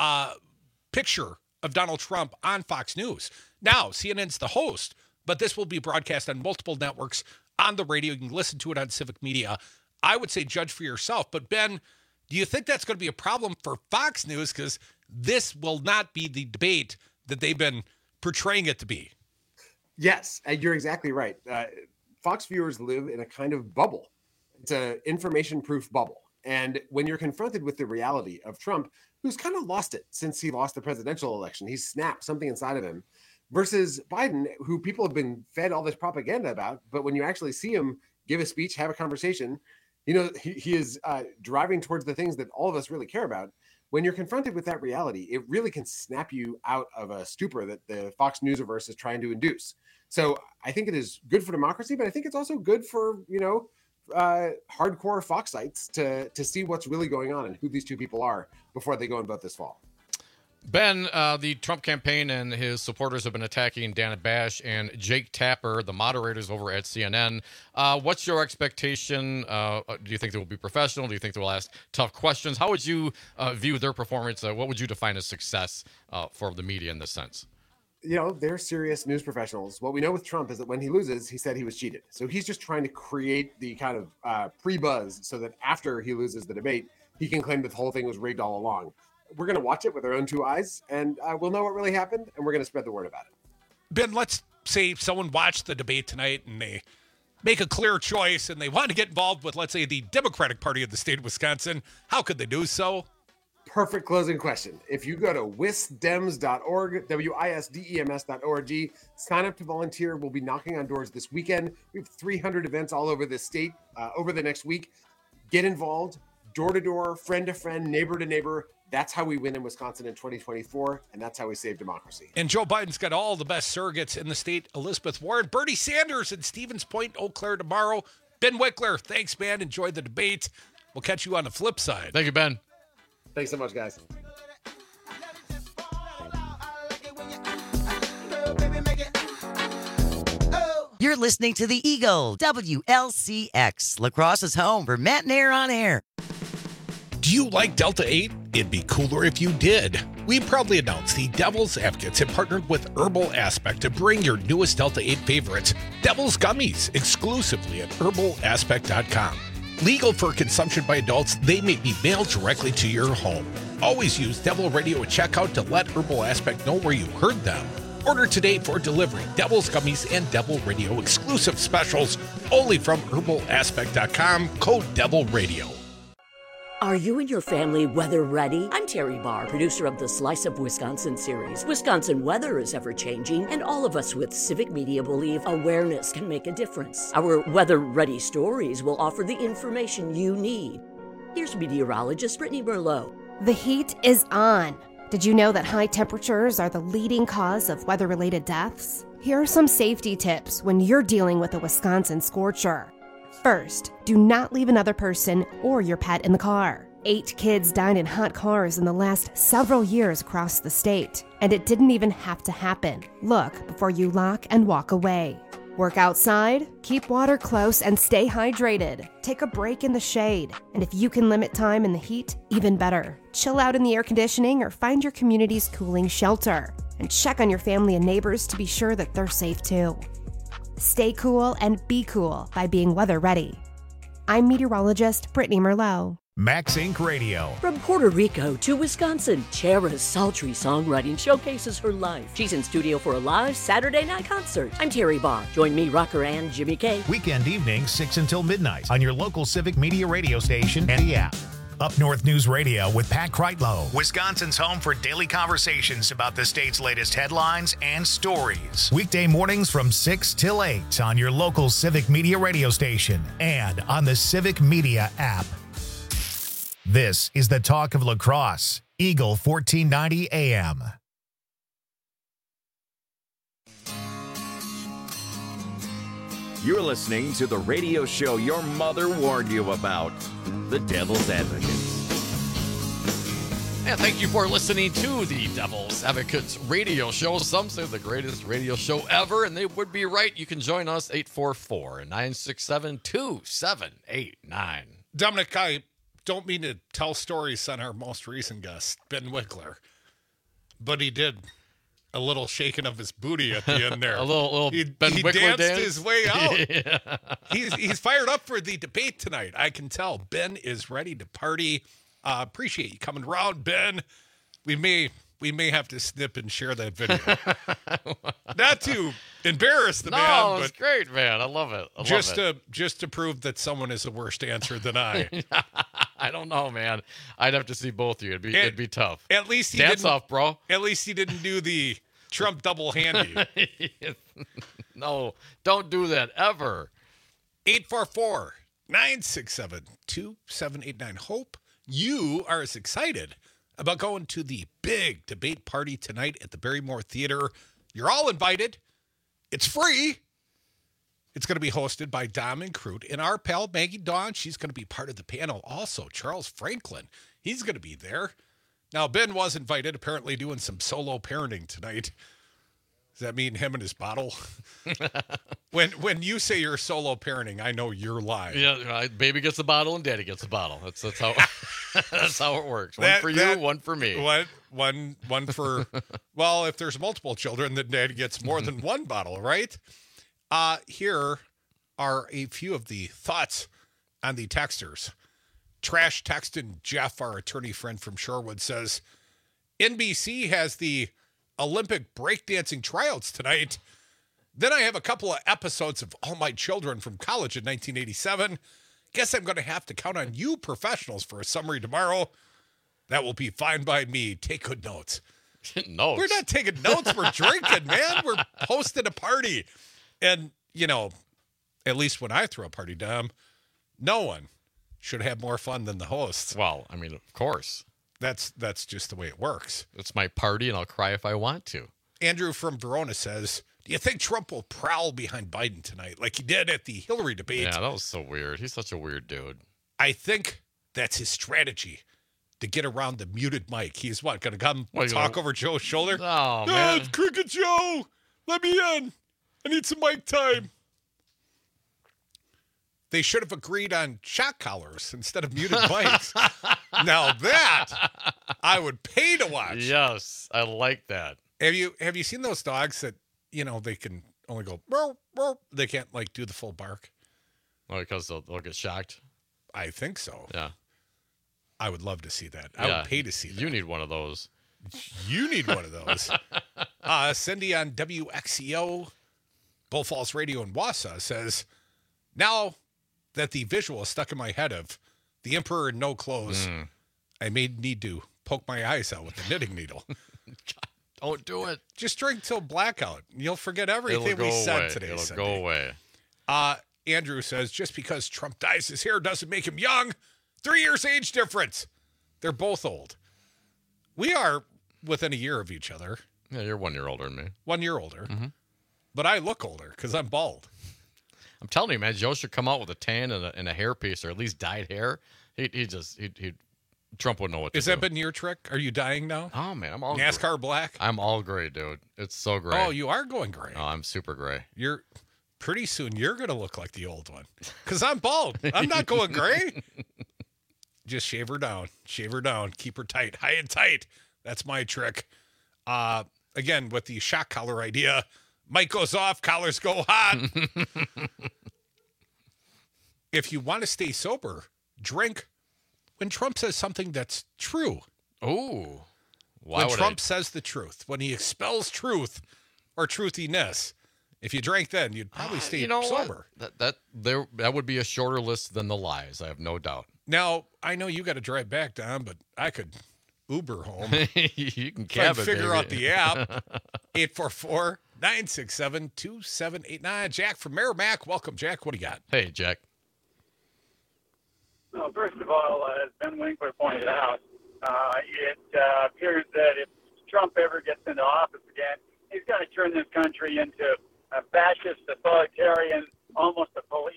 picture of Donald Trump on Fox News. Now, CNN's the host, but this will be broadcast on multiple networks on the radio. You can listen to it on Civic Media. I would say judge for yourself. But Ben, do you think that's going to be a problem for Fox News? Because this will not be the debate that they've been portraying it to be. Yes, you're exactly right. Fox viewers live in a kind of bubble. It's an information-proof bubble. And when you're confronted with the reality of Trump, who's kind of lost it since he lost the presidential election, he's snapped something inside of him, versus Biden, who people have been fed all this propaganda about, but when you actually see him give a speech, have a conversation, you know, he is driving towards the things that all of us really care about. When you're confronted with that reality, it really can snap you out of a stupor that the Fox Newsverse is trying to induce. So I think it is good for democracy, but I think it's also good for, hardcore Fox sites to see what's really going on and who these two people are before they go and vote this fall. Ben, the Trump campaign and his supporters have been attacking Dana Bash and Jake Tapper, the moderators over at CNN. What's your expectation? Do you think they will be professional? Do you think they will ask tough questions? How would you view their performance? What would you define as success for the media in this sense? You know, they're serious news professionals. What we know with Trump is that when he loses, he said he was cheated. So he's just trying to create the kind of pre-buzz so that after he loses the debate, he can claim that the whole thing was rigged all along. We're going to watch it with our own 2 eyes, and we'll know what really happened, and we're going to spread the word about it. Ben, let's say someone watched the debate tonight and they make a clear choice and they want to get involved with, let's say, the Democratic Party of the state of Wisconsin. How could they do so? Perfect closing question. If you go to wisdems.org, WISDEMS.org, sign up to volunteer. We'll be knocking on doors this weekend. We have 300 events all over the state over the next week. Get involved, door to door, friend to friend, neighbor to neighbor. That's how we win in Wisconsin in 2024, and that's how we save democracy. And Joe Biden's got all the best surrogates in the state. Elizabeth Warren, Bernie Sanders in Stevens Point, Eau Claire tomorrow. Ben Wickler, thanks, man. Enjoy the debate. We'll catch you on the flip side. Thank you, Ben. Thanks so much, guys. You're listening to The Eagle, WLCX, La Crosse's home for Matt and Air on Air. Do you like Delta 8? It'd be cooler if you did. We proudly announce the Devil's Advocates have partnered with Herbal Aspect to bring your newest Delta 8 favorites, Devil's Gummies, exclusively at herbalaspect.com. Legal for consumption by adults, they may be mailed directly to your home. Always use Devil Radio at checkout to let Herbal Aspect know where you heard them. Order today for delivery. Devil's Gummies and Devil Radio exclusive specials only from herbalaspect.com. Code Devil Radio. Are you and your family weather ready? I'm Terry Barr, producer of the Slice of Wisconsin series. Wisconsin weather is ever changing, and all of us with Civic Media believe awareness can make a difference. Our weather ready stories will offer the information you need. Here's meteorologist Brittany Merlot. The heat is on. Did you know that high temperatures are the leading cause of weather-related deaths? Here are some safety tips when you're dealing with a Wisconsin scorcher. First, do not leave another person or your pet in the car. 8 kids died in hot cars in the last several years across the state, and it didn't even have to happen. Look before you lock and walk away. Work outside, keep water close, and stay hydrated. Take a break in the shade, and if you can limit time in the heat, even better. Chill out in the air conditioning or find your community's cooling shelter. And check on your family and neighbors to be sure that they're safe too. Stay cool and be cool by being weather ready. I'm meteorologist Brittany Merlot. Max Inc. Radio. From Puerto Rico to Wisconsin, Chera's sultry songwriting showcases her life. She's in studio for a live Saturday night concert. I'm Terry Barr. Join me, rocker and Jimmy K. Weekend evenings, 6 until midnight on your local Civic Media radio station and the app. Up North News Radio with Pat Kreitlow, Wisconsin's home for daily conversations about the state's latest headlines and stories. Weekday mornings from 6 till 8 on your local Civic Media radio station and on the Civic Media app. This is the Talk of La Crosse, Eagle 1490 AM. You're listening to the radio show your mother warned you about, The Devil's Advocates. And thank you for listening to the Devil's Advocates radio show. Some say the greatest radio show ever, and they would be right. You can join us, 844-967-2789. Dominic, I don't mean to tell stories on our most recent guest, Ben Wickler, but he did a little shaking of his booty at the end there. a little he Ben Wickler danced his way out. Yeah. He's fired up for the debate tonight. I can tell. Ben is ready to party. Appreciate you coming around, Ben. We may have to snip and share that video. Not to embarrass the man, No, but it's great, man. I love it. just to prove that someone is a worse dancer than I. I don't know, man. I'd have to see both of you. It'd be tough. At least he dance off, bro. At least he didn't do the Trump double handy. No, don't do that ever. 844-967-2789. Hope you are as excited about going to the big debate party tonight at the Barrymore Theater. You're all invited. It's free. It's going to be hosted by Dom and Crute. And our pal Maggie Dawn, she's going to be part of the panel also. Charles Franklin, he's going to be there. Now, Ben was invited, apparently doing some solo parenting tonight. Does that mean him and his bottle? When you say you're solo parenting, I know you're lying. Yeah, baby gets the bottle and daddy gets the bottle. That's how that's how it works. One for you, one for me. One for well, if there's multiple children, then daddy gets more than one bottle, right? Here are a few of the thoughts on the texters. Trash texting Jeff, our attorney friend from Shorewood, says NBC has the Olympic breakdancing tryouts tonight. Then I have a couple of episodes of All My Children from college in 1987. Guess I'm going to have to count on you professionals for a summary tomorrow. That will be fine by me. Take good notes. Notes? We're not taking notes. We're drinking, man. We're hosting a party. And, you know, at least when I throw a party, Dom, no one should have more fun than the hosts. Well, I mean, of course. That's just the way it works. It's my party, and I'll cry if I want to. Andrew from Verona says, do you think Trump will prowl behind Biden tonight like he did at the Hillary debate? Yeah, that was so weird. He's such a weird dude. I think that's his strategy to get around the muted mic. He's going to come talk over Joe's shoulder? Oh, man. It's Crooked Joe. Let me in. I need some mic time. They should have agreed on shock collars instead of muted mics. Now that I would pay to watch. Yes, I like that. Have you seen those dogs that, you know, they can only go, burr, burr. They can't like do the full bark? Oh, because they'll get shocked? I think so. Yeah. I would love to see that. I would pay to see that. You need one of those. You need one of those. Cindy on WXEO, Bull Falls Radio in Wausau says, now that the visual is stuck in my head of the Emperor in no clothes, I may need to poke my eyes out with the knitting needle. Don't do it. Just drink till blackout. You'll forget everything we said today. It'll go away. Andrew says, just because Trump dyes his hair doesn't make him young. 3 years age difference. They're both old. We are within a year of each other. Yeah, you're 1 year older than me. 1 year older. But I look older because I'm bald. I'm telling you, man, Joe should come out with a tan and a hairpiece, or at least dyed hair. Trump wouldn't know what to do. Has that been your trick? Are you dying now? Oh, man, I'm all NASCAR gray. black? I'm all gray, dude. It's so gray. Oh, you are going gray. Oh, I'm super gray. Pretty soon you're going to look like the old one because I'm bald. I'm not going gray. Just shave her down. Shave her down. Keep her tight. High and tight. That's my trick. Again, with the shock collar idea, mic goes off, collars go hot. If you want to stay sober, drink when Trump says something that's true. Oh. When Trump says the truth. When he expels truth or truthiness. If you drank then, you'd probably stay sober. That would be a shorter list than the lies, I have no doubt. Now, I know you got to drive back, Don, but I could Uber home. You can cab it, figure baby. out the app. 844-967-2789. Jack from Merrimack. Welcome, Jack. What do you got? Hey, Jack. Well, first of all, as Ben Winkler pointed out, it appears that if Trump ever gets into office again, he's going to turn this country into a fascist, authoritarian, almost a police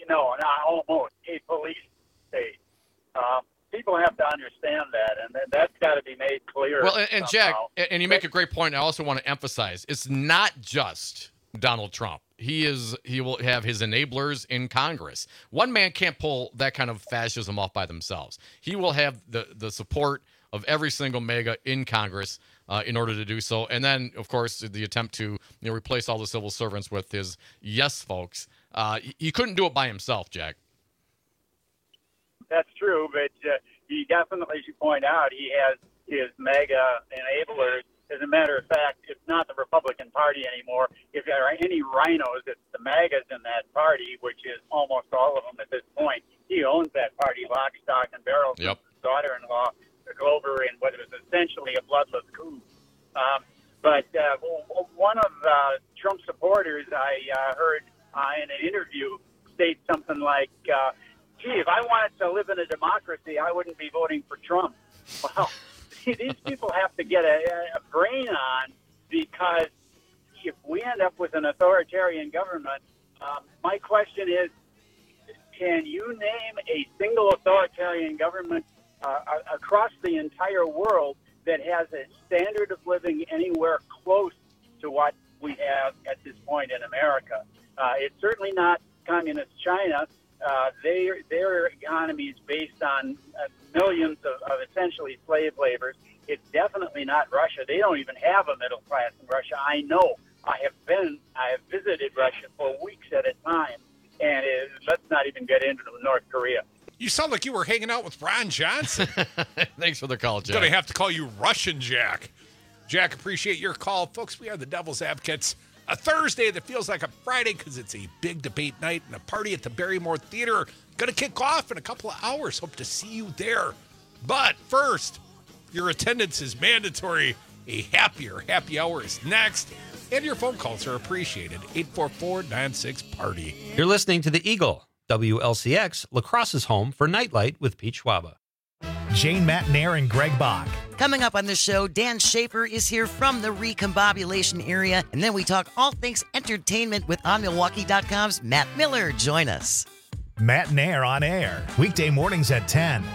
state. People have to understand that, and that's got to be made clear. Well, and Jack, somehow. and you make a great point. I also want to emphasize, it's not just Donald Trump. He will have his enablers in Congress. One man can't pull that kind of fascism off by themselves. He will have the support of every single MAGA in Congress in order to do so. And then, of course, the attempt to replace all the civil servants with his yes folks. He couldn't do it by himself, Jack. That's true, but he definitely, as you point out, he has his MAGA enablers. As a matter of fact, it's not the Republican Party anymore. If there are any rhinos, it's the MAGAs in that party, which is almost all of them at this point. He owns that party, lock, stock, and barrel. Yep. His daughter-in-law took over in what was essentially a bloodless coup. But one of Trump's supporters, I heard in an interview, state something like, gee, if I wanted to live in a democracy, I wouldn't be voting for Trump. Well, these people have to get a brain on, because if we end up with an authoritarian government, my question is, can you name a single authoritarian government across the entire world that has a standard of living anywhere close to what we have at this point in America? It's certainly not communist China. Their economy is based on millions of essentially slave laborers. It's definitely not Russia. They don't even have a middle class in Russia. I know. I have visited Russia for weeks at a time, and let's not even get into North Korea. You sound like you were hanging out with Ron Johnson. Thanks for the call, Jack. Going to have to call you Russian Jack. Jack, appreciate your call. Folks, we are the Devil's Advocates. A Thursday that feels like a Friday because it's a big debate night and a party at the Barrymore Theater. Going to kick off in a couple of hours. Hope to see you there. But first, your attendance is mandatory. A happy hour is next. And your phone calls are appreciated. 844-96-PARTY. You're listening to The Eagle, WLCX, La Crosse's home for Nightlight with Pete Schwaba. Jane Matnair and Greg Bach. Coming up on the show, Dan Schaefer is here from the Recombobulation area. And then we talk all things entertainment with OnMilwaukee.com's Matt Miller. Join us. Matnair on air. Weekday mornings at 10.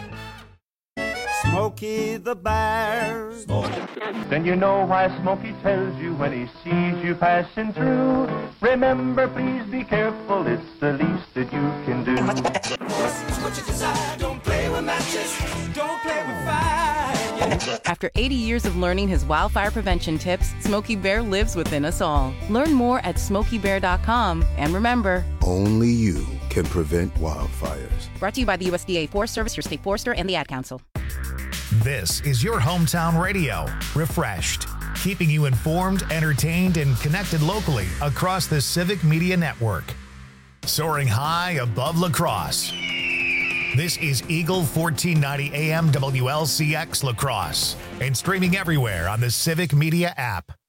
Smokey the Bear. Then you know why Smokey tells you when he sees you passing through. Remember, please be careful, it's the least that you can do. What you desire, don't play with matches, don't play with fire. After 80 years of learning his wildfire prevention tips, Smokey Bear lives within us all. Learn more at SmokeyBear.com, and remember, only you can can prevent wildfires. Brought to you by the USDA Forest Service, your state forester, and the Ad Council. This is your hometown radio, refreshed, keeping you informed, entertained, and connected locally across the Civic Media Network. Soaring high above La Crosse. This is Eagle 1490 AM WLCX La Crosse and streaming everywhere on the Civic Media app.